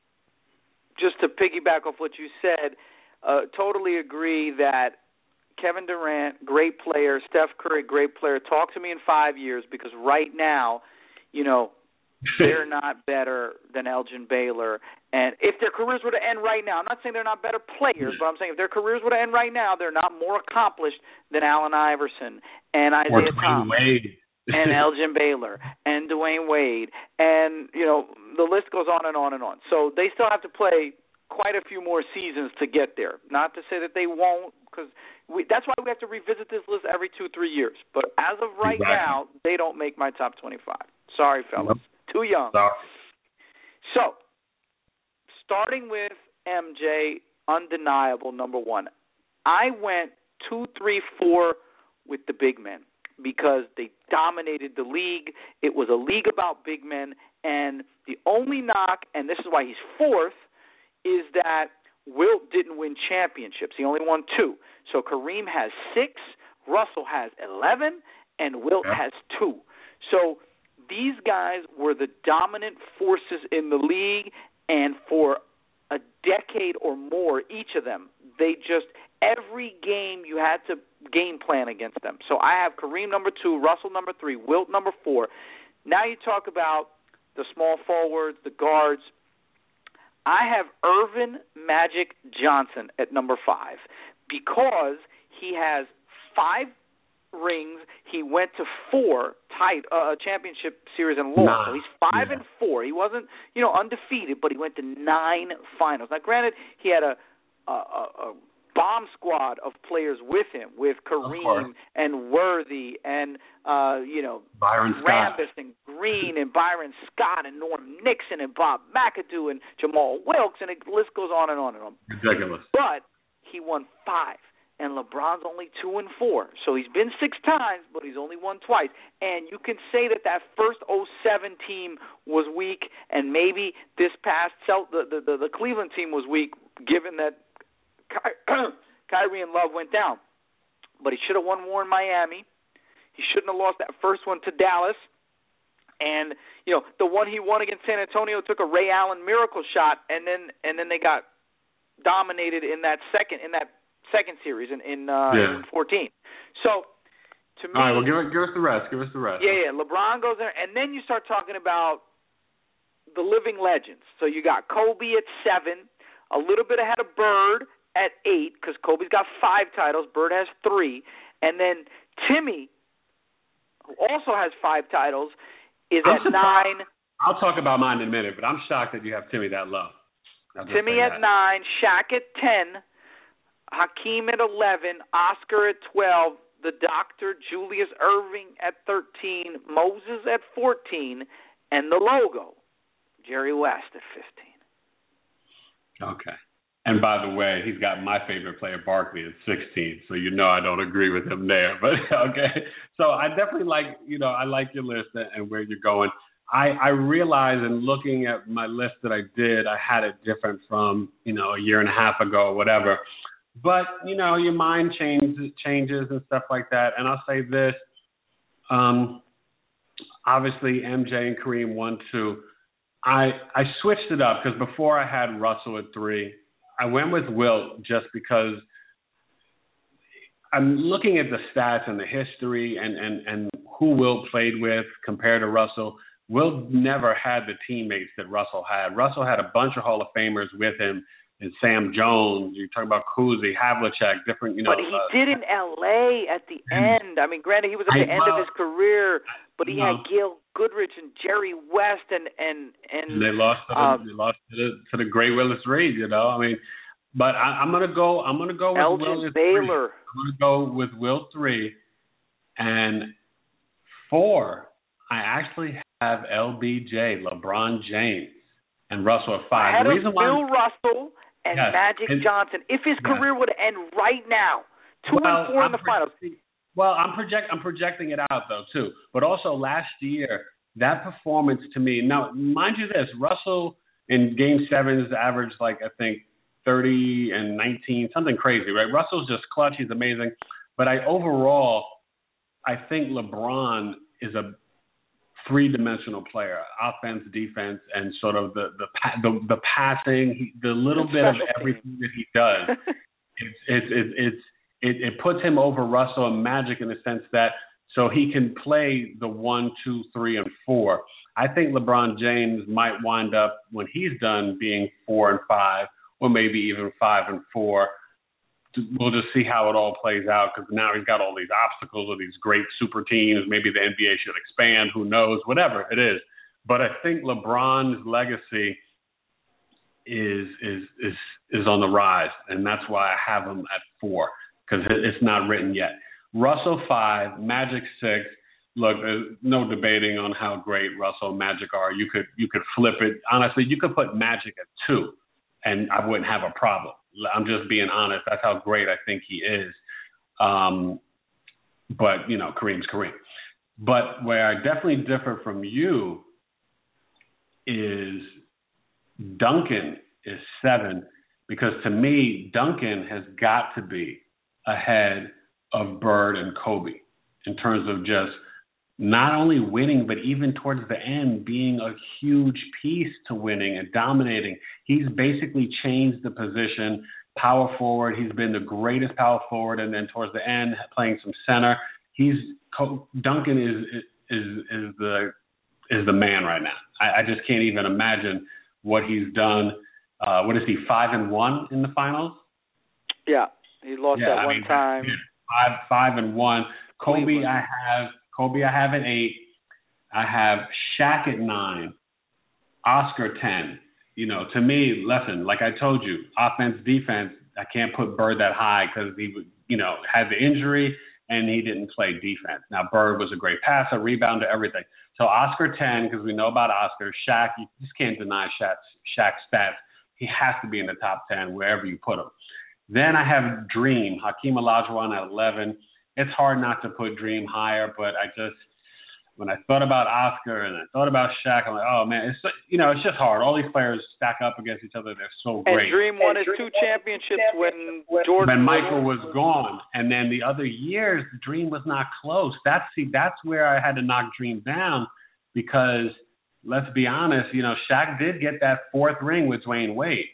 S3: just to piggyback off what you said, uh, totally agree that Kevin Durant, great player, Steph Curry, great player. Talk to me in five years because right now, you know, they're not better than Elgin Baylor. And if their careers were to end right now, I'm not saying they're not better players, but I'm saying if their careers were to end right now, they're not more accomplished than Allen Iverson and Isaiah Thomas and Elgin Baylor and Dwayne Wade. And, you know, the list goes on and on and on. So they still have to play quite a few more seasons to get there. Not to say that they won't, because that's why we have to revisit this list every two, three years. But as of right
S4: exactly.
S3: now, they don't make my top twenty-five. Sorry, fellas. Nope. Too young.
S4: Sorry.
S3: So, starting with M J, undeniable number one. I went two, three, four with the big men because they dominated the league. It was a league about big men, and the only knock, and this is why he's fourth, is that Wilt didn't win championships. He only won two. So Kareem has six, Russell has eleven, and Wilt yeah. has two. So these guys were the dominant forces in the league, and for a decade or more, each of them, they just, every game you had to game plan against them. So I have Kareem number two, Russell number three, Wilt number four. Now you talk about the small forwards, the guards. I have Earvin Magic Johnson at number five because he has five rings. He went to four tight uh, championship series and lost. Nah. So he's five yeah. and four. He wasn't, you know, undefeated, but he went to nine finals. Now, granted, he had a a, a bomb squad of players with him, with Kareem and Worthy and uh, you know
S4: Byron
S3: Rambis and Green and Byron Scott and Norm Nixon and Bob McAdoo and Jamal Wilkes, and the list goes on and on and on.
S4: Ridiculous.
S3: But he won five. And LeBron's only two and four. So he's been six times, but he's only won twice. And you can say that that first oh seven team was weak, and maybe this past the, the, the, the Cleveland team was weak, given that Ky- Kyrie and Love went down. But he should have won more in Miami. He shouldn't have lost that first one to Dallas. And, you know, the one he won against San Antonio took a Ray Allen miracle shot, and then and then they got dominated in that second in that second series in in, uh,
S4: yeah.
S3: in fourteen. So to me,
S4: all right, well, give, give us the rest. Give us the rest.
S3: Yeah, yeah. LeBron goes there, and then you start talking about the living legends. So you got Kobe at seven, a little bit ahead of Bird at eight, because Kobe's got five titles, Bird has three, and then Timmy, who also has five titles, is
S4: I'm
S3: at
S4: surprised.
S3: nine.
S4: I'll talk about mine in a minute, but I'm shocked that you have Timmy that low.
S3: Timmy at
S4: that.
S3: nine, Shaq at ten, Hakeem at eleven, Oscar at twelve, the Doctor, Julius Erving at thirteen, Moses at fourteen, and the logo, Jerry West at fifteen.
S4: Okay. And by the way, he's got my favorite player, Barkley, at sixteen, so you know I don't agree with him there. But okay, so I definitely like, you know, I like your list and where you're going. I, I realize in looking at my list that I did, I had it different from, you know, a year and a half ago or whatever. But, you know, your mind changes, changes and stuff like that. And I'll say this, um, obviously M J and Kareem one, two. I, I switched it up because before I had Russell at three. I went with Wilt just because I'm looking at the stats and the history and, and, and who Wilt played with compared to Russell. Wilt never had the teammates that Russell had. Russell had a bunch of Hall of Famers with him, and Sam Jones. You're talking about Cousy, Havlicek, different, you know.
S3: But he
S4: uh,
S3: did in L A at the end. I mean, granted, he was at the
S4: I,
S3: end
S4: well,
S3: of his career, but he
S4: no.
S3: had Gil Goodrich and Jerry West and and and,
S4: and they lost to the,
S3: um,
S4: they lost to the to the great Willis Reed. You know, I mean, but I, I'm gonna go. I'm gonna go with
S3: Elgin
S4: Will
S3: Baylor.
S4: three. I'm gonna go with Will three, and four. I actually have L B J, LeBron James, and Russell at five.
S3: Ahead
S4: the
S3: of
S4: reason
S3: Bill
S4: why,
S3: Russell and
S4: yes,
S3: Magic
S4: his,
S3: Johnson. If his
S4: yes.
S3: career would end right now, two
S4: well,
S3: and four
S4: I'm
S3: in the finals.
S4: Well, I'm project I'm projecting it out though too. But also last year, that performance to me. Now, mind you, this Russell in Game Sevens averaged like I think thirty and nineteen, something crazy, right? Russell's just clutch. He's amazing. But I overall, I think LeBron is a three-dimensional player: offense, defense, and sort of the the the, the passing, he, the little bit of everything that he does. it's it's it's, it's it, it puts him over Russell and Magic in the sense that so he can play the one, two, three, and four. I think LeBron James might wind up when he's done being four and five, or maybe even five and four. We'll just see how it all plays out because now he's got all these obstacles of these great super teams. Maybe the N B A should expand. Who knows? Whatever it is. But I think LeBron's legacy is is is is on the rise, and that's why I have him at four because it's not written yet. Russell five, Magic six. Look, there's no debating on how great Russell and Magic are. You could you could flip it. Honestly, you could put Magic at two, and I wouldn't have a problem. I'm just being honest. That's how great I think he is. Um, but, you know, Kareem's Kareem. But where I definitely differ from you is Duncan is seven, because to me, Duncan has got to be ahead of Bird and Kobe in terms of just not only winning, but even towards the end being a huge piece to winning and dominating. He's basically changed the position. Power forward, he's been the greatest power forward, and then towards the end playing some center. He's Duncan is is is the is the man right now. I, I just can't even imagine what he's done. Uh, what is he, five and one in the finals?
S3: Yeah, he lost
S4: yeah,
S3: that
S4: I
S3: one
S4: mean,
S3: time.
S4: Five five and one. Kobe,
S3: Cleveland.
S4: I have. Kobe, I have at eight. I have Shaq at nine. Oscar ten. You know, to me, listen, like I told you, offense, defense, I can't put Bird that high because he, you know, had the injury and he didn't play defense. Now, Bird was a great passer, rebounder, everything. So Oscar ten, because we know about Oscar. Shaq, you just can't deny Shaq's, Shaq's stats. He has to be in the top ten wherever you put him. Then I have Dream, Hakeem Olajuwon at eleven. It's hard not to put Dream higher, but I just, when I thought about Oscar and I thought about Shaq, I'm like, oh man, it's you know, it's just hard. All these players stack up against each other; they're so great.
S3: And Dream won his two championships when Jordan.
S4: When Michael was gone, and then the other years, Dream was not close. That's see, that's where I had to knock Dream down because let's be honest, you know, Shaq did get that fourth ring with Dwayne Wade,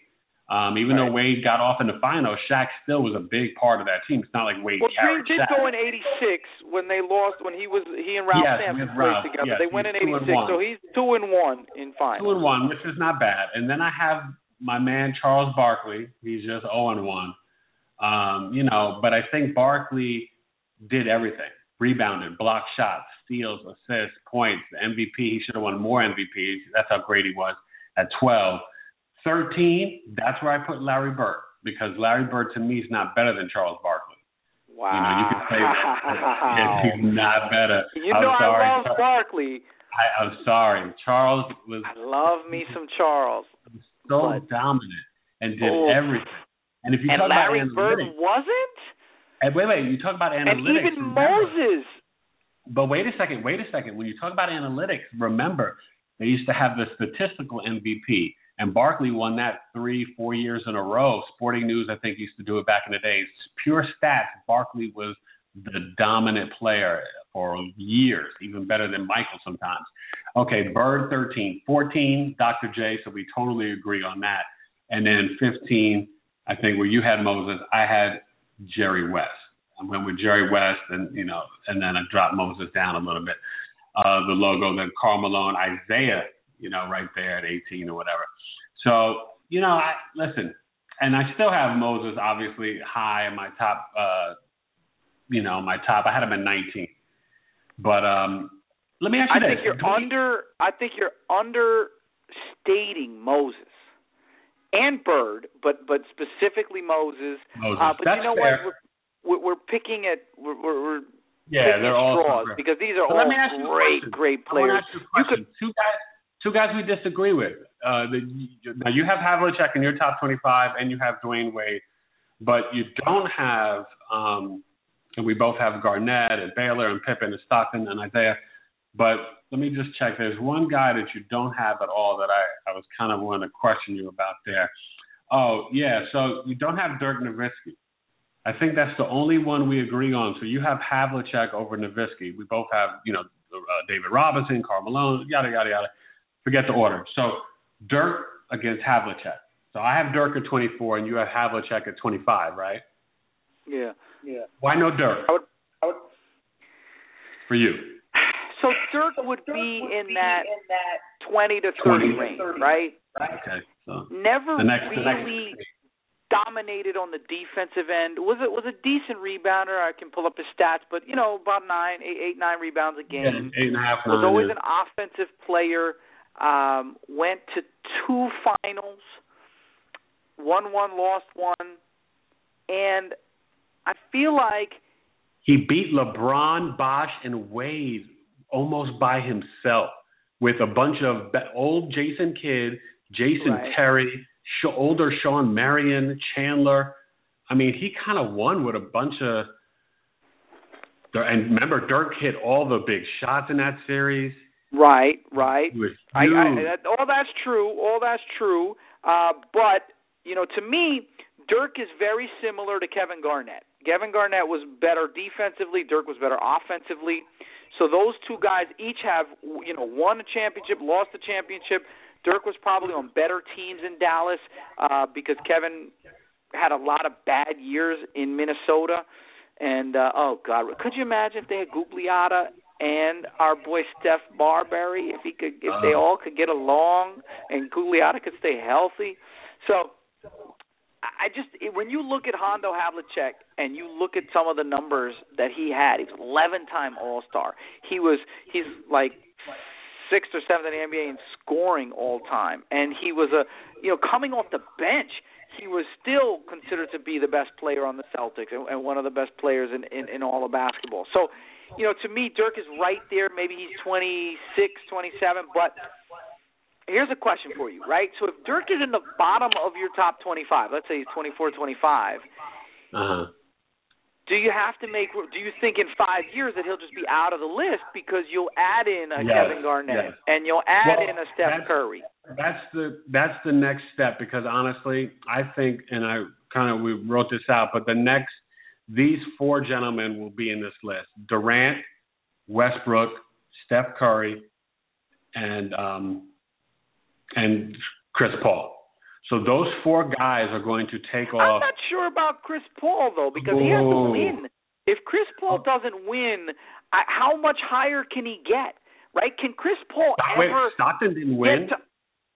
S4: Um, even right. though Wade got off in the finals, Shaq still was a big part of that team. It's not like Wade
S3: well,
S4: carried
S3: Dream did
S4: Shaq.
S3: go in eighty-six when they lost, when he was he and Ralph
S4: yes,
S3: Sampson played
S4: Ralph.
S3: together.
S4: Yes,
S3: they went in eighty-six, so he's two and one in finals.
S4: Two and one, which is not bad. And then I have my man Charles Barkley. He's just zero and one. Um, you know, but I think Barkley did everything: rebounded, blocked shots, steals, assists, points, the M V P. He should have won more M V Ps. That's how great he was at twelve. thirteen, that's where I put Larry Bird, because Larry Bird to me is not better than Charles Barkley.
S3: Wow.
S4: You know, you can say that. He's not better.
S3: You know
S4: I'm sorry.
S3: I love Barkley.
S4: I, I'm sorry. Charles was.
S3: I love me some Charles.
S4: So
S3: but,
S4: dominant and did
S3: oh.
S4: everything. And if you
S3: and
S4: talk
S3: Larry
S4: about
S3: Bird
S4: analytics,
S3: wasn't.
S4: And wait, wait. You talk about analytics.
S3: And even
S4: remember,
S3: Moses.
S4: But wait a second. Wait a second. When you talk about analytics, remember they used to have the statistical M V P. And Barkley won that three, four years in a row. Sporting News, I think, used to do it back in the days. Pure stats, Barkley was the dominant player for years, even better than Michael sometimes. Okay, Bird, thirteen. fourteen, Doctor J, so we totally agree on that. And then fifteen, I think where you had Moses, I had Jerry West. I went with Jerry West, and, you know, and then I dropped Moses down a little bit. Uh, the logo, then Karl Malone, Isaiah, you know, right there at eighteen or whatever. So, you know, I listen, and I still have Moses obviously high in my top, uh, you know, my top. I had him at nineteen. But um, let me ask you
S3: I
S4: this.
S3: think you're under. I think you're understating Moses and Bird, but but specifically Moses.
S4: Moses.
S3: Uh, but
S4: That's
S3: you know
S4: fair.
S3: what? We're, we're picking at we're, we're
S4: yeah, they're all
S3: straws because these are
S4: so
S3: all
S4: great,
S3: great players.
S4: You, you could two guys, two guys we disagree with. Uh, the, now you have Havlicek in your top twenty-five, and you have Dwayne Wade, but you don't have. Um, and we both have Garnett and Baylor and Pippen and Stockton and Isaiah. But let me just check. There's one guy that you don't have at all that I, I was kind of wanting to question you about there. Oh, yeah. So you don't have Dirk Nowitzki. I think that's the only one we agree on. So you have Havlicek over Nowitzki. We both have, you know, uh, David Robinson, Karl Malone, yada, yada, yada. Forget the order. So Dirk against Havlicek. So I have Dirk at twenty-four and you have Havlicek at twenty-five, right?
S3: Yeah. Yeah.
S4: Why no Dirk?
S3: I would, I would,
S4: for you.
S3: So Dirk would
S5: Dirk
S3: be,
S5: would
S3: in,
S5: be
S3: that
S5: in that
S3: twenty to thirty
S4: twenty
S3: range,
S5: thirty,
S3: right?
S4: Okay. So
S3: Never
S4: the next,
S3: really
S4: the next.
S3: dominated on the defensive end. Was it was a decent rebounder. I can pull up his stats, but you know, about nine, eight, eight nine rebounds a game.
S4: Yeah, eight and a half.
S3: Was
S4: nine,
S3: always
S4: yeah.
S3: an offensive player. Um, went to two finals, won one, lost one, and I feel like
S4: he beat LeBron, Bosh, and Wade almost by himself with a bunch of old Jason Kidd, Jason
S3: right.
S4: Terry, older Sean Marion, Chandler. I mean, he kind of won with a bunch of – and remember, Dirk hit all the big shots in that series.
S3: Right, right.
S4: He was
S3: I, I,
S4: huge.
S3: that, all that's true. All that's true. Uh, but, you know, to me, Dirk is very similar to Kevin Garnett. Kevin Garnett was better defensively. Dirk was better offensively. So those two guys each have, you know, won a championship, lost a championship. Dirk was probably on better teams in Dallas uh, because Kevin had a lot of bad years in Minnesota. And, uh, oh, God, could you imagine if they had Gugliotta and our boy Steph Marbury, if he could, if they all could get along and Gugliotta could stay healthy? So I just, when you look at Hondo Havlicek and you look at some of the numbers that he had, he was eleven-time All-Star. He was, he's like sixth or seventh in the N B A in scoring all time. And he was a, you know, coming off the bench, he was still considered to be the best player on the Celtics and, and one of the best players in, in, in all of basketball. So, you know, to me, Dirk is right there. Maybe he's twenty-six, twenty-seven, but here's a question for you, right? So if Dirk is in the bottom of your top twenty-five, let's say he's twenty-four, twenty-five,
S4: uh-huh.
S3: do you have to make, do you think in five years that he'll just be out of the list because you'll add in a
S4: yes,
S3: Kevin Garnett
S4: yes.
S3: and you'll add
S4: well,
S3: in a Steph
S4: that's,
S3: Curry?
S4: That's the that's the next step because honestly, I think, and I kind of, we wrote this out, but the next, these four gentlemen will be in this list. Durant, Westbrook, Steph Curry, and um, and Chris Paul. So those four guys are going to take
S3: I'm
S4: off.
S3: I'm not sure about Chris Paul, though, because he has to win. If Chris Paul doesn't win, I, how much higher can he get, right? Can Chris Paul
S4: Wait,
S3: ever
S4: Stockton didn't win?
S3: To,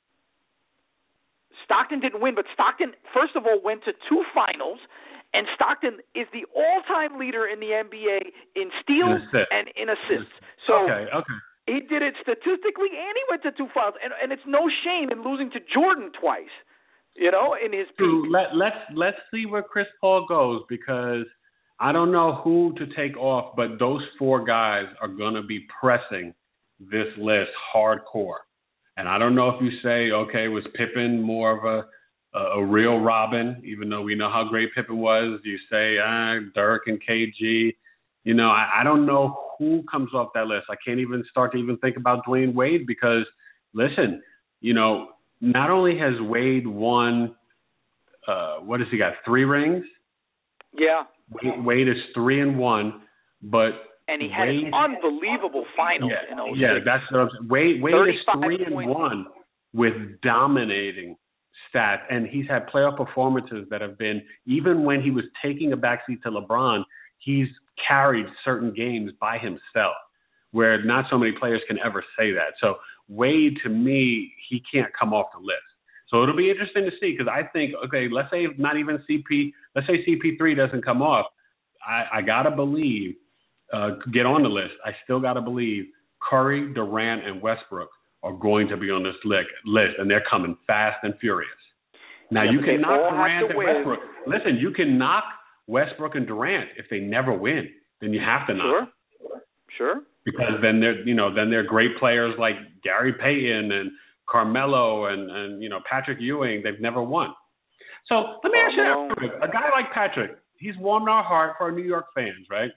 S3: Stockton didn't win, but Stockton, first of all, went to two finals, and Stockton is the all-time leader in the N B A in steals and in assists. So
S4: okay, okay.
S3: He did it statistically, and he went to two finals, and, and it's no shame in losing to Jordan twice, you know, in his peak.
S4: Let, let's, let's see where Chris Paul goes, because I don't know who to take off, but those four guys are going to be pressing this list hardcore. And I don't know if you say, okay, was Pippen more of a a, a real Robin, even though we know how great Pippen was? You say, ah, Dirk and K G. You know, I, I don't know who comes off that list. I can't even start to even think about Dwayne Wade because, listen, you know, not only has Wade won, uh, what has he got, three rings?
S3: Yeah.
S4: Wade, Wade is three and one, but
S3: and he had
S4: Wade,
S3: an unbelievable finals
S4: yeah,
S3: in oh six.
S4: Yeah, that's what I'm saying. Wade, Wade is three and one with dominating stats, and he's had playoff performances that have been, even when he was taking a backseat to LeBron, he's carried certain games by himself, where not so many players can ever say that. So Wade, to me, he can't come off the list. So it'll be interesting to see, because I think, okay, let's say not even C P, let's say C P three doesn't come off. I, I got to believe, uh, get on the list, I still got to believe Curry, Durant, and Westbrook are going to be on this list, and they're coming fast and furious. Now, yeah, you can knock Durant and win. Westbrook. Listen, you can knock Westbrook and Durant if they never win. Then you have to knock.
S3: Sure, sure.
S4: Because then they're, you know, then they're great players like Gary Payton and Carmelo and, and you know, Patrick Ewing. They've never won. So let me ask you that. A guy like Patrick, he's warmed our heart for our New York fans, right?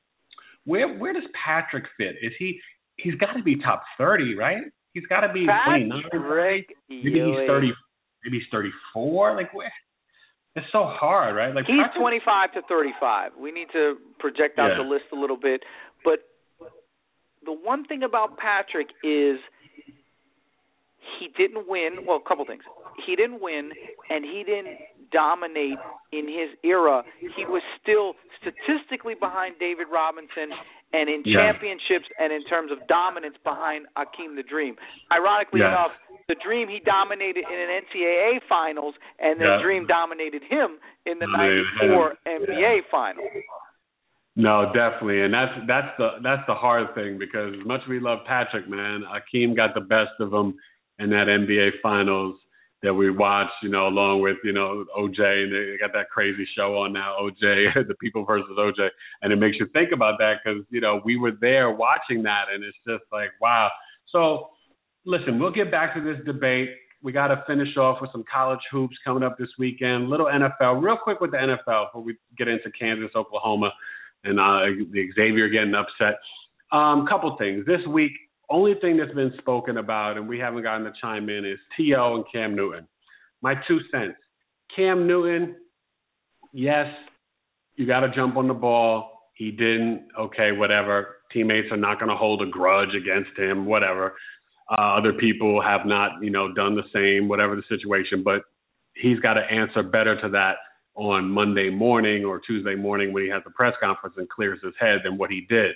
S4: Where where does Patrick fit? Is he? He's got to be top thirty, right? He's got to be twenty-nine. Maybe he's thirty. Maybe he's thirty-four. Like where? It's so hard, right? Like
S3: he's
S4: Patrick,
S3: twenty-five to thirty-five. We need to project out
S4: yeah.
S3: the list a little bit. But the one thing about Patrick is he didn't win. Well, a couple things. He didn't win, and he didn't dominate in his era. He was still statistically behind David Robinson, and in
S4: yeah.
S3: championships and in terms of dominance behind Hakeem the Dream. Ironically
S4: yeah.
S3: enough, the Dream he dominated in an N C double A finals, and the
S4: yeah.
S3: Dream dominated him in the ninety-four N B A
S4: yeah.
S3: finals.
S4: No, definitely, and that's that's the that's the hard thing, because as much as we love Patrick, man, Hakeem got the best of him in that N B A finals that we watched, you know, along with, you know, O J, and they got that crazy show on now, O J, The People versus O J, and it makes you think about that because, you know, we were there watching that, and it's just like, wow. So, listen, we'll get back to this debate. We got to finish off with some college hoops coming up this weekend, little N F L. Real quick with the N F L before we get into Kansas, Oklahoma, and uh, the Xavier getting upset. Um, couple things. This week, only thing that's been spoken about, and we haven't gotten to chime in, is T O and Cam Newton. My two cents. Cam Newton, yes, you got to jump on the ball. He didn't. Okay, whatever. Teammates are not going to hold a grudge against him, whatever. Uh, other people have not, you know, done the same, whatever the situation. But he's got to answer better to that on Monday morning or Tuesday morning when he has a press conference and clears his head than what he did.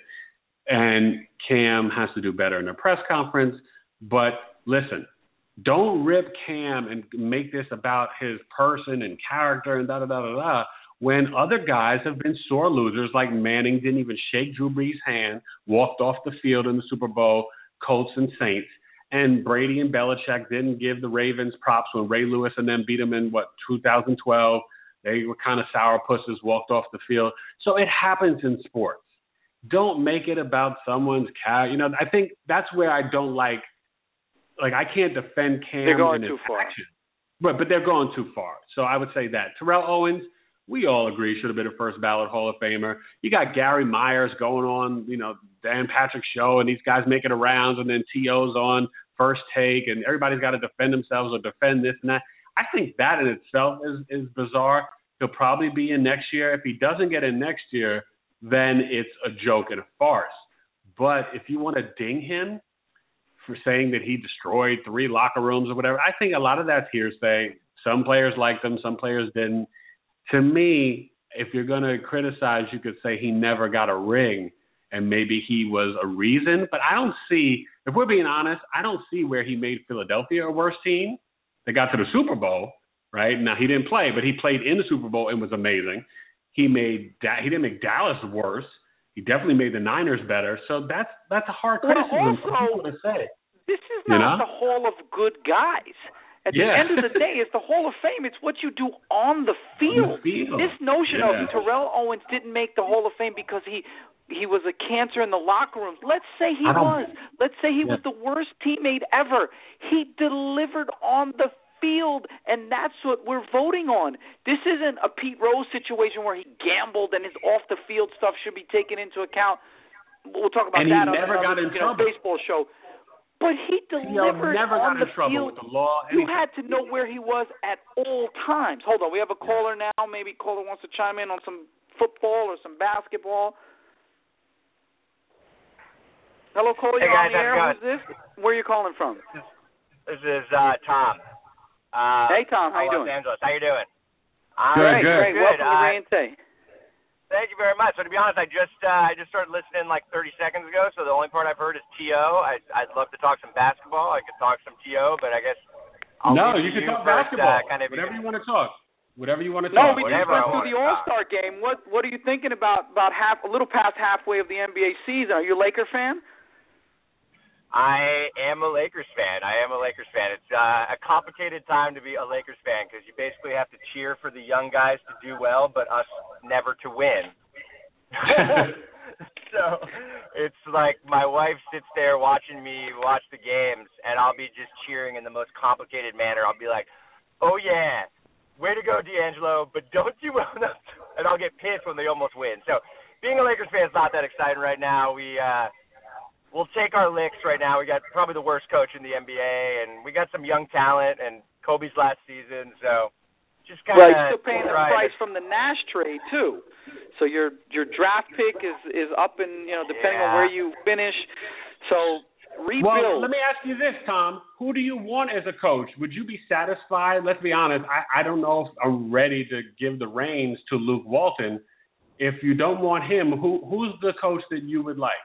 S4: And Cam has to do better in a press conference. But listen, don't rip Cam and make this about his person and character and da-da-da-da-da when other guys have been sore losers, like Manning didn't even shake Drew Brees' hand, walked off the field in the Super Bowl, Colts and Saints. And Brady and Belichick didn't give the Ravens props when Ray Lewis and them beat them in, what, two thousand twelve. They were kind of sourpusses, walked off the field. So it happens in sports. Don't make it about someone's cat. You know, I think that's where I don't like, like I can't defend Cam.
S3: They're going
S4: in
S3: too far.
S4: action. But, but they're going too far. So I would say that. Terrell Owens, we all agree, should have been a first ballot Hall of Famer. You got Gary Myers going on, you know, Dan Patrick's show, and these guys making the rounds, and then T O's on First Take, and everybody's got to defend themselves or defend this and that. I think that in itself is, is bizarre. He'll probably be in next year. If he doesn't get in next year, then it's a joke and a farce. But if you want to ding him for saying that he destroyed three locker rooms or whatever, I think a lot of that's hearsay. Some players liked him, some players didn't. To me, if you're going to criticize, you could say he never got a ring, and maybe he was a reason. But I don't see, if we're being honest, I don't see where he made Philadelphia a worse team. They got to the Super Bowl, right? Now, he didn't play, but he played in the Super Bowl and was amazing. He made he didn't make Dallas worse. He definitely made the Niners better. So that's that's a hard criticism
S3: well, also,
S4: for people to say.
S3: This is not
S4: you know?
S3: the Hall of Good Guys. At
S4: yeah.
S3: the end of the day, it's the Hall of Fame. It's what you do on the field.
S4: On the field.
S3: This notion
S4: yeah.
S3: of Terrell Owens didn't make the Hall of Fame because he he was a cancer in the locker room. Let's say he was. Let's say he yeah. was the worst teammate ever. He delivered on the field, and that's what we're voting on. This isn't a Pete Rose situation where he gambled and his off-the-field stuff should be taken into account. We'll talk about
S4: and
S3: that
S4: he
S3: on
S4: never
S3: another
S4: got in
S3: you know,
S4: trouble.
S3: baseball show. But he delivered
S4: never
S3: on
S4: got
S3: the
S4: in trouble
S3: field.
S4: with the law.
S3: You had to know where he was at all times. Hold on, we have a caller now. Maybe caller wants to chime in on some football or some basketball. Hello, caller.
S5: Hey
S3: You're on
S5: guys,
S3: the air.
S5: how's it
S3: Who's this? Where are you calling from?
S5: This is uh, Tom. Uh,
S3: hey, Tom. How you
S5: Los
S3: doing?
S5: Angeles. How you doing? I'm
S4: good, good.
S3: Great.
S5: good.
S3: Welcome
S5: uh,
S3: to Ray and Tay.
S5: Thank you very much. So to be honest, I just uh, I just started listening like thirty seconds ago. So the only part I've heard is T O. I, I'd love to talk some basketball. I could talk some T O, but I guess I'll
S4: no,
S5: you
S4: can
S5: you
S4: talk
S5: first,
S4: basketball.
S5: Uh, kind of
S4: Whatever you want to talk. Whatever you want to
S3: No,
S4: talk.
S3: we just
S5: Whatever
S3: went through the All-Star game. What What are you thinking about about half a little past halfway of the N B A season? Are you a Laker fan?
S5: I am a Lakers fan. I am a Lakers fan. It's uh, a complicated time to be a Lakers fan because you basically have to cheer for the young guys to do well, but us never to win. So it's like my wife sits there watching me watch the games, and I'll be just cheering in the most complicated manner. I'll be like, oh, yeah, way to go, D'Angelo, but don't you well enough. And I'll get pissed when they almost win. So being a Lakers fan is not that exciting right now. We, uh, we'll take our licks right now. We got probably the worst coach in the N B A, and we got some young talent, and Kobe's last season, so just kind of
S3: well, you're still paying the price from the Nash trade too. So your your draft pick is is up, and you know depending
S5: yeah.
S3: on where you finish. So rebuild.
S4: Well, let me ask you this, Tom. Who do you want as a coach? Would you be satisfied? Let's be honest. I, I don't know if I'm ready to give the reins to Luke Walton. If you don't want him, who who's the coach that you would like?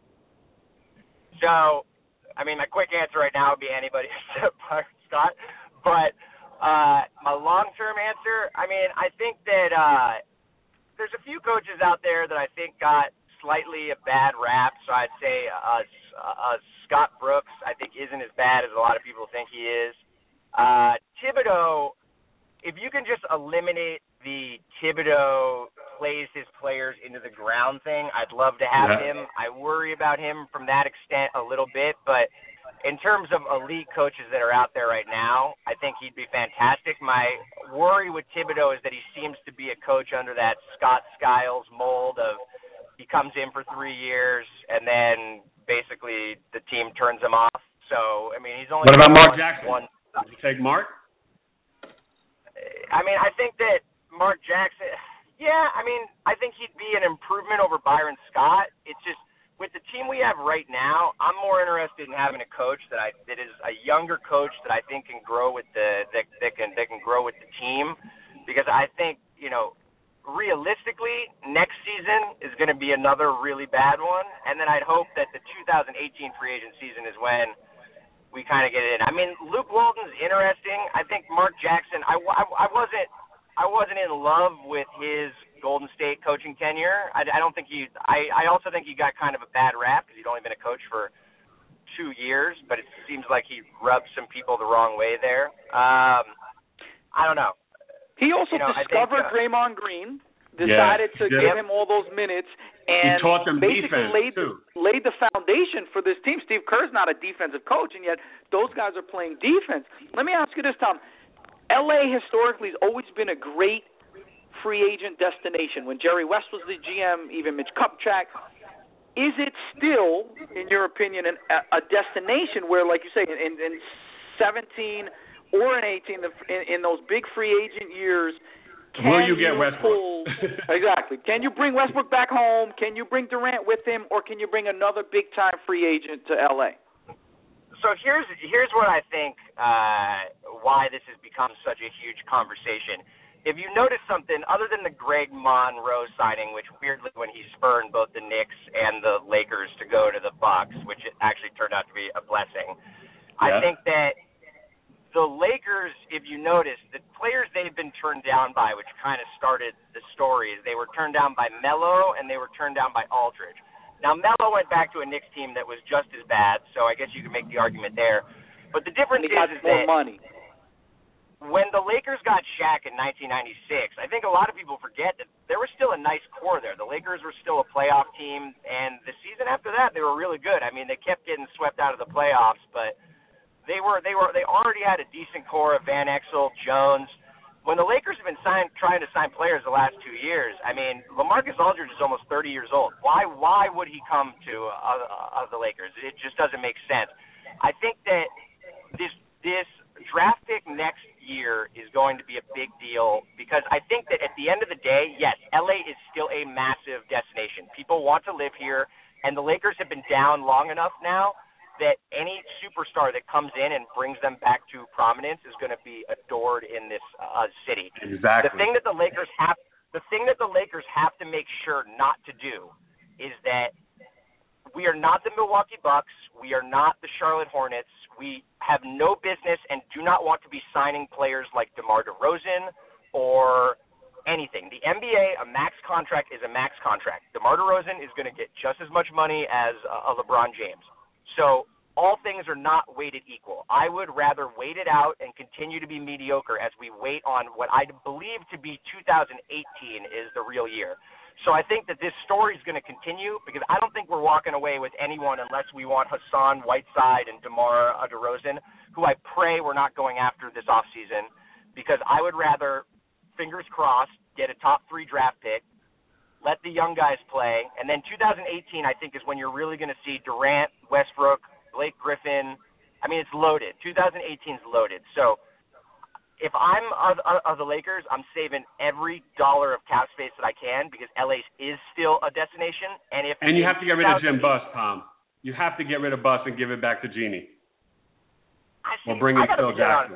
S5: So, I mean, my quick answer right now would be anybody except Mark Scott. But uh, my long-term answer, I mean, I think that uh, there's a few coaches out there that I think got slightly a bad rap. So I'd say uh, uh, Scott Brooks, I think, isn't as bad as a lot of people think he is. Uh, Thibodeau, if you can just eliminate the Thibodeau plays his players into the ground thing, I'd love to have
S4: yeah.
S5: him. I worry about him from that extent a little bit, but in terms of elite coaches that are out there right now, I think he'd be fantastic. My worry with Thibodeau is that he seems to be a coach under that Scott Skiles mold of he comes in for three years and then basically the team turns him off. So, I mean, he's only...
S4: What about Mark
S5: one,
S4: Jackson?
S5: One,
S4: Would you take Mark?
S5: I mean, I think that Mark Jackson... Yeah, I mean, I think he'd be an improvement over Byron Scott. It's just, with the team we have right now, I'm more interested in having a coach that I that is a younger coach that I think can grow with the that, that can that can grow with the team, because I think, you know, realistically, next season is going to be another really bad one, and then I'd hope that the two thousand eighteen free agent season is when we kind of get it in. I mean, Luke Walton's interesting. I think Mark Jackson, I, I, I wasn't. I wasn't in love with his Golden State coaching tenure. I, I don't think he. I, I also think he got kind of a bad rap because he'd only been a coach for two years. But it seems like he rubbed some people the wrong way there. Um, I don't know.
S3: He also
S5: you know,
S3: discovered
S5: think, uh,
S3: Draymond Green, decided
S4: yeah,
S3: to
S4: yeah.
S3: give him all those minutes, and
S4: he taught them
S3: basically
S4: defense
S3: laid
S4: too.
S3: laid the foundation for this team. Steve Kerr's not a defensive coach, and yet those guys are playing defense. Let me ask you this, Tom. L A historically has always been a great free agent destination. When Jerry West was the G M, even Mitch Kupchak, is it still, in your opinion, an, a destination where, like you say, in, in seventeen or in eighteen, in, in those big free agent years, can
S4: will you get
S3: you
S4: Westbrook?
S3: Pull, exactly. Can you bring Westbrook back home? Can you bring Durant with him, or can you bring another big-time free agent to L A?
S5: So here's here's what I think uh, why this has become such a huge conversation. If you notice something, other than the Greg Monroe signing, which weirdly when he spurned both the Knicks and the Lakers to go to the Bucks, which actually turned out to be a blessing, yeah. I think that the Lakers, if you notice, the players they've been turned down by, which kind of started the story, is they were turned down by Melo and they were turned down by Aldridge. Now, Melo went back to a Knicks team that was just as bad, so I guess you can make the argument there. But the difference is, is
S3: more
S5: that
S3: money.
S5: When the Lakers got Shaq in nineteen ninety-six, I think a lot of people forget that there was still a nice core there. The Lakers were still a playoff team, and the season after that, they were really good. I mean, they kept getting swept out of the playoffs, but they were they were they already had a decent core of Van Exel, Jones. When the Lakers have been sign, trying to sign players the last two years, I mean, LaMarcus Aldridge is almost thirty years old. Why why would he come to uh, uh, the Lakers? It just doesn't make sense. I think that this this draft pick next year is going to be a big deal because I think that at the end of the day, yes, L A is still a massive destination. People want to live here, and the Lakers have been down long enough now that any superstar that comes in and brings them back to prominence is going to be adored in this uh, city.
S4: Exactly.
S5: The thing that the Lakers have, the thing that the Lakers have to make sure not to do is that we are not the Milwaukee Bucks. We are not the Charlotte Hornets. We have no business and do not want to be signing players like DeMar DeRozan or anything. The N B A, a max contract is a max contract. DeMar DeRozan is going to get just as much money as a LeBron James. So all things are not weighted equal. I would rather wait it out and continue to be mediocre as we wait on what I believe to be two thousand eighteen is the real year. So I think that this story is going to continue because I don't think we're walking away with anyone unless we want Hassan Whiteside and DeMar DeRozan, who I pray we're not going after this offseason, because I would rather, fingers crossed, get a top three draft pick, let the young guys play, and then two thousand eighteen I think is when you're really going to see Durant, Westbrook, Blake Griffin. I mean, it's loaded. two thousand eighteen is loaded. So if I'm of, of the Lakers, I'm saving every dollar of cap space that I can because L A is still a destination. And if
S4: and you have to get rid of Jim Buss, Tom. You have to get rid of Buss and give it back to Jeanie.
S5: I see,
S4: or bring in Phil Jackson.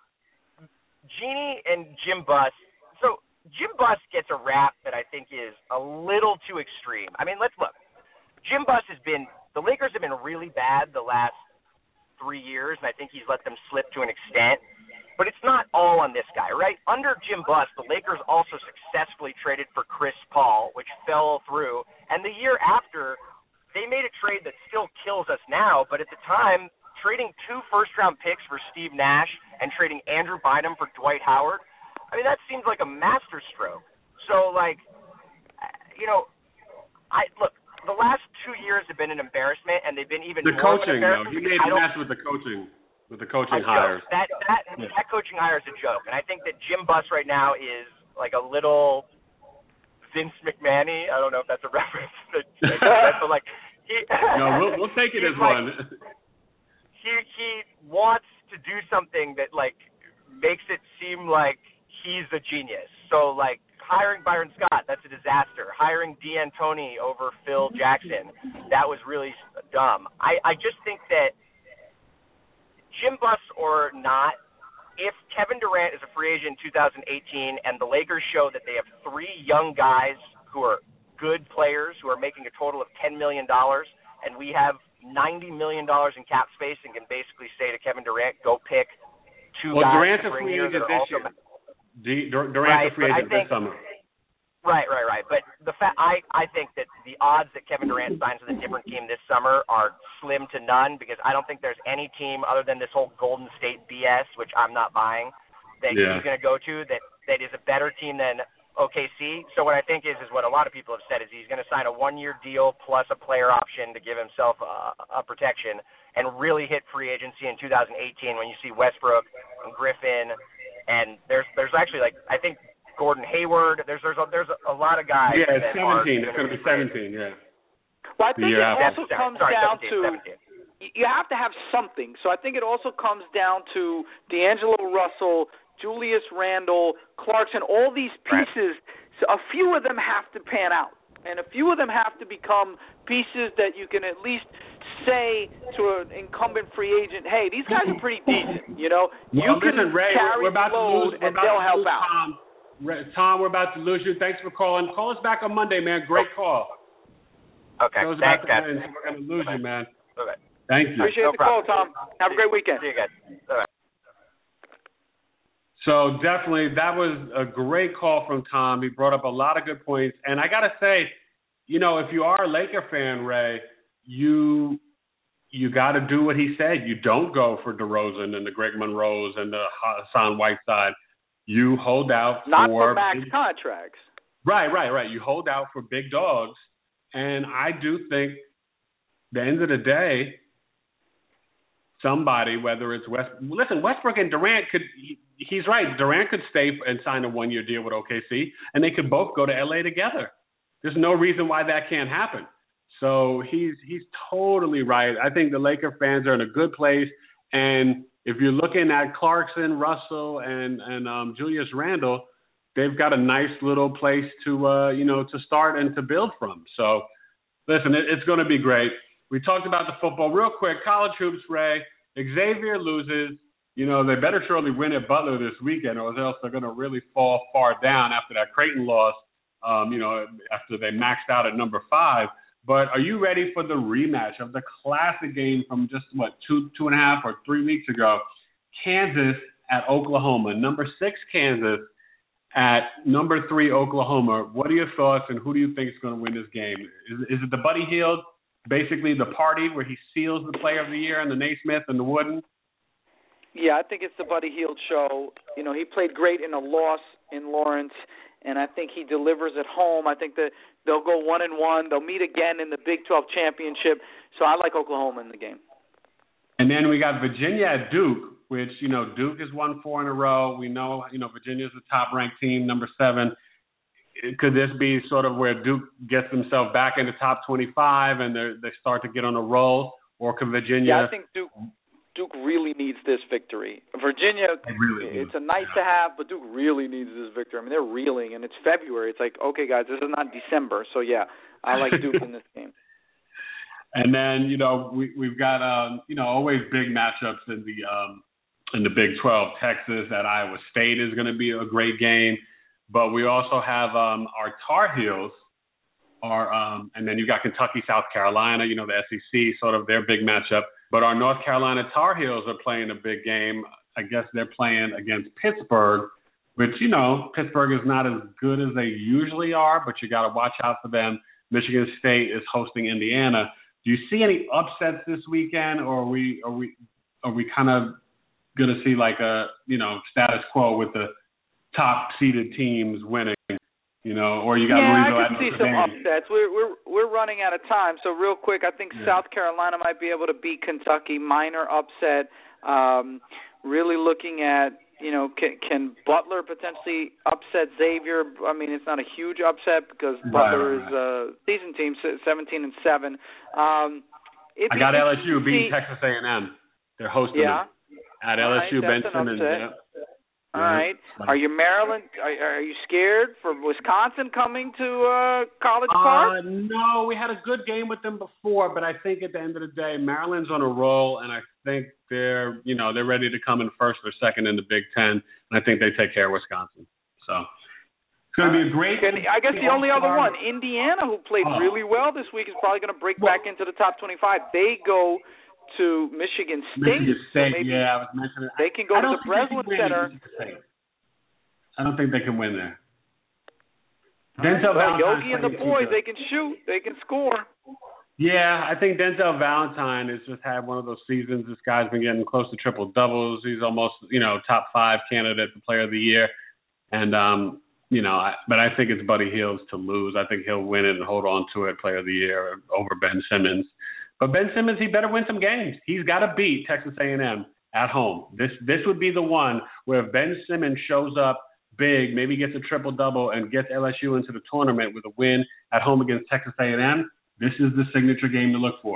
S5: Jeanie and Jim Buss. So Jim Buss gets a rap that I think is a little too extreme. I mean, let's look. Jim Buss has been – the Lakers have been really bad the last three years, and I think he's let them slip to an extent. But it's not all on this guy, right? Under Jim Buss, the Lakers also successfully traded for Chris Paul, which fell through. And the year after, they made a trade that still kills us now. But at the time, trading two first-round picks for Steve Nash and trading Andrew Bynum for Dwight Howard, I mean, that seems like a masterstroke. So, like, you know, I look, the last two years have been an embarrassment, and they've been even
S4: the
S5: more
S4: coaching,
S5: of an
S4: though.
S5: embarrassment.
S4: He made a mess with the coaching. With the coaching hires.
S5: That that yeah. that coaching hire is a joke, and I think that Jim Buss right now is like a little Vince McMahon-y. I don't know if that's a reference, but, but like he.
S4: No, we'll we'll take it as
S5: like,
S4: one.
S5: He he wants to do something that like makes it seem like he's a genius. So like hiring Byron Scott, that's a disaster. Hiring D'Antoni over Phil Jackson, that was really dumb. I I just think that. Jim Buss or not, if Kevin Durant is a free agent in two thousand eighteen and the Lakers show that they have three young guys who are good players who are making a total of ten million dollars and we have ninety million dollars in cap space and can basically say to Kevin Durant, go pick two
S4: well,
S5: guys.
S4: Well, Durant's a free agent this
S5: also...
S4: year. D- Dur- Durant's
S5: right,
S4: a free agent
S5: think,
S4: this summer.
S5: Right, right, right. But the fa- I, I think that the odds that Kevin Durant signs with a different team this summer are slim to none because I don't think there's any team other than this whole Golden State B S, which I'm not buying, that
S4: yeah.
S5: he's going to go to that, that is a better team than O K C. So what I think is is what a lot of people have said is he's going to sign a one-year deal plus a player option to give himself a, a protection and really hit free agency in two thousand eighteen when you see Westbrook and Griffin and there's there's actually like I think – Gordon Hayward. There's there's a, there's a lot of guys.
S4: Yeah, it's
S5: that
S4: seventeen.
S5: Are
S4: it's going to be seventeen. Yeah.
S3: Well, I think it also
S5: yeah,
S3: comes
S5: sorry,
S3: down
S5: seventeen,
S3: to
S5: seventeen.
S3: You have to have something. So I think it also comes down to D'Angelo Russell, Julius Randle, Clarkson. All these pieces. Right. So a few of them have to pan out, and a few of them have to become pieces that you can at least say to an incumbent free agent, hey, these guys are pretty decent, you know?
S4: Well,
S3: you can
S4: listen, Ray,
S3: carry
S4: we're about
S3: the load
S4: to lose, we're
S3: and
S4: about
S3: they'll
S4: to
S3: help
S4: lose
S3: out.
S4: Tom. Ray, Tom, we're about to lose you. Thanks for calling. Call us back on Monday, man. Great call.
S5: Okay,
S4: Show's
S5: thanks,
S4: about
S5: guys.
S4: to end. We're going to lose
S5: Bye.
S4: you, man.
S5: Okay.
S4: Thank you.
S3: Appreciate
S5: No
S3: the
S5: problem.
S3: call, Tom. Have a great weekend.
S5: See you guys. Bye.
S4: So definitely, that was a great call from Tom. He brought up a lot of good points. And I got to say, you know, if you are a Laker fan, Ray, you you got to do what he said. You don't go for DeRozan and the Greg Monroes and the Hassan Whiteside. You hold out
S3: Not
S4: for
S3: for max
S4: big,
S3: contracts.
S4: Right, right, right. You hold out for big dogs. And I do think, the end of the day, somebody, whether it's West, listen, Westbrook and Durant could. He, he's right. Durant could stay and sign a one-year deal with O K C, and they could both go to L A together. There's no reason why that can't happen. So he's he's totally right. I think the Laker fans are in a good place, and if you're looking at Clarkson, Russell, and and um, Julius Randle, they've got a nice little place to uh, you know to start and to build from. So listen, it, it's going to be great. We talked about the football real quick. College hoops, Ray. Xavier loses. You know, they better surely win at Butler this weekend, or else they're going to really fall far down after that Creighton loss, um, you know, after they maxed out at number five. But are you ready for the rematch of the classic game from just, what, two, two and a half or three weeks ago? Kansas at Oklahoma. Number six, Kansas at number three, Oklahoma. What are your thoughts, and who do you think is going to win this game? Is, is it the Buddy Hield, basically the party where he seals the player of the year and the Naismith and the Wooden?
S3: Yeah, I think it's the Buddy Hield show. You know, he played great in a loss in Lawrence, and I think he delivers at home. I think that they'll go one and one. They'll meet again in the Big twelve championship. So I like Oklahoma in the game. And
S4: then we got Virginia at Duke, which, you know, Duke has won four in a row. We know, you know, Virginia's the top-ranked team, number seven. Could this be sort of where Duke gets himself back in the top twenty-five and they start to get on a roll? Or could Virginia?
S3: Yeah, I think Duke Duke really needs this victory. Virginia,
S4: really
S3: it's a nice to have, but Duke really needs this victory. I mean, they're reeling, and it's February. It's like, okay, guys, this is not December. So, yeah, I like Duke in this game.
S4: And then, you know, we, we've got, um, you know, always big matchups in the um, in the Big twelve. Texas at Iowa State is going to be a great game. But we also have um, our Tar Heels, are, um, and then you got Kentucky, South Carolina, you know, the S E C, sort of their big matchup. But our North Carolina Tar Heels are playing a big game. I guess they're playing against Pittsburgh, which, you know, Pittsburgh is not as good as they usually are, but you got to watch out for them. Michigan State is hosting Indiana. Do you see any upsets this weekend, or are we are we are we kind of going to see like a, you know, status quo with the top seeded teams winning? You know, or you got
S3: yeah,
S4: Louisville
S3: I
S4: at
S3: can see
S4: Notre
S3: some
S4: Dame.
S3: upsets. We're we're we're running out of time, so real quick, I think
S4: Yeah.
S3: South Carolina might be able to beat Kentucky. Minor upset. Um, really looking at, you know, can, can Butler potentially upset Xavier? I mean, it's not a huge upset because Butler
S4: right, right.
S3: is a season team, seventeen and seven. Um,
S4: I got L S U beating Texas A and M. They're hosting
S3: Yeah.
S4: them at L S U.
S3: Right,
S4: Ben
S3: that's an
S4: Simmons.
S3: upset.
S4: Yeah.
S3: All right. Are you Maryland? Are, are you scared for Wisconsin coming to uh, College Park?
S4: Uh, no, we had a good game with them before, but I think at the end of the day, Maryland's on a roll, and I think they're, you know, they're ready to come in first or second in the Big Ten, and I think they take care of Wisconsin. So it's going to be a great.
S3: And I guess the only other one, Indiana, who played
S4: oh.
S3: really well this week, is probably going to break
S4: well,
S3: back into the top twenty-five. They go to Michigan State.
S4: Michigan State,
S3: so maybe
S4: yeah, I was mentioning.
S3: They can go
S4: I
S3: to the Breslin Center.
S4: I don't think they can win there.
S3: Denzel well, Yogi and the boys, they can shoot. They can score.
S4: Yeah, I think Denzel Valentine has just had one of those seasons. This guy's been getting close to triple doubles. He's almost, you know, top five candidate for Player of the Year. And, um, you know, I, but I think it's Buddy Hield to lose. I think he'll win it and hold on to it, Player of the Year, over Ben Simmons. But Ben Simmons, he better win some games. He's got to beat Texas A and M at home. This this would be the one where if Ben Simmons shows up big, maybe gets a triple-double and gets L S U into the tournament with a win at home against Texas A and M, this is the signature game to look for.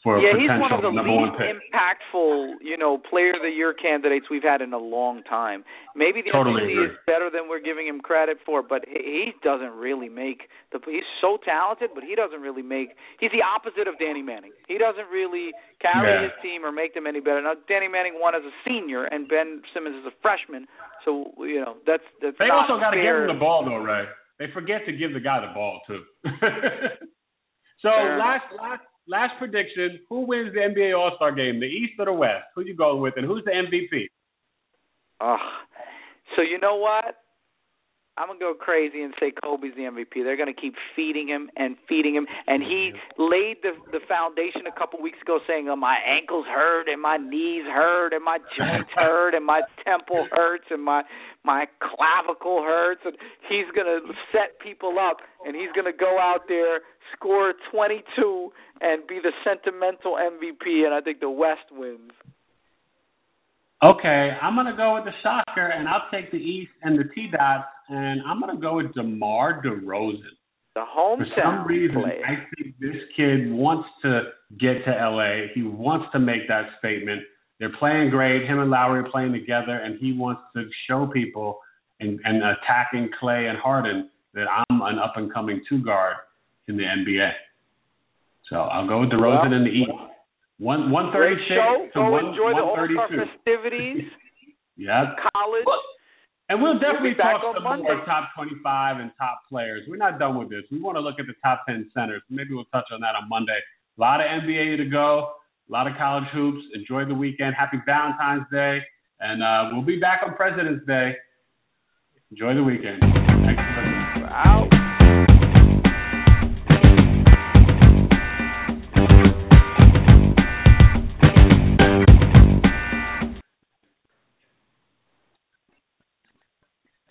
S4: for
S3: yeah,
S4: a
S3: he's
S4: potential
S3: one of the
S4: number
S3: least
S4: one pick.
S3: impactful, you know, player of the year candidates we've had in a long time. Maybe the
S4: Totally
S3: M V P
S4: agree.
S3: is better than we're giving him credit for, but he doesn't really make the. He's so talented, but he doesn't really make. He's the opposite of Danny Manning. He doesn't really carry
S4: Yeah.
S3: his team or make them any better. Now, Danny Manning won as a senior, and Ben Simmons is a freshman, so you know that's that's.
S4: They
S3: not
S4: also got to give
S3: fair.
S4: him the ball, though, Ray. They forget to give the guy the ball too. So
S3: Fair
S4: last last. Last prediction, who wins the N B A All-Star Game, the East or the West? Who you going with, and who's the M V P?
S3: Ugh. So you know what? I'm going to go crazy and say Kobe's the M V P. They're going to keep feeding him and feeding him. And he laid the the foundation a couple weeks ago saying, oh, my ankles hurt and my knees hurt and my joints hurt and my temple hurts and my my clavicle hurts. And he's going to set people up, and he's going to go out there, score twenty-two, and be the sentimental M V P, and I think the West wins.
S4: Okay, I'm going to go with the shocker, and I'll take the East and the T-Dots, and I'm going to go with DeMar DeRozan.
S3: The hometown
S4: For some reason,
S3: player.
S4: I think this kid wants to get to L A. He wants to make that statement. They're playing great. Him and Lowry are playing together, and he wants to show people and, and attacking Clay and Harden that I'm an up-and-coming two-guard in the N B A. So I'll go with DeRozan
S3: Well,
S4: in the East. One one thirty
S3: Great
S4: six
S3: show.
S4: to
S3: Go
S4: one
S3: enjoy the
S4: one thirty
S3: All-Star
S4: two.
S3: festivities.
S4: Yeah.
S3: College.
S4: And we'll definitely
S3: We'll be back
S4: talk
S3: on
S4: some
S3: Monday.
S4: more top twenty-five and top players. We're not done with this. We want to look at the top ten centers. Maybe we'll touch on that on Monday. A lot of N B A to go. A lot of college hoops. Enjoy the weekend. Happy Valentine's Day. And uh, we'll be back on President's Day. Enjoy the weekend. Thanks for listening.
S3: Out.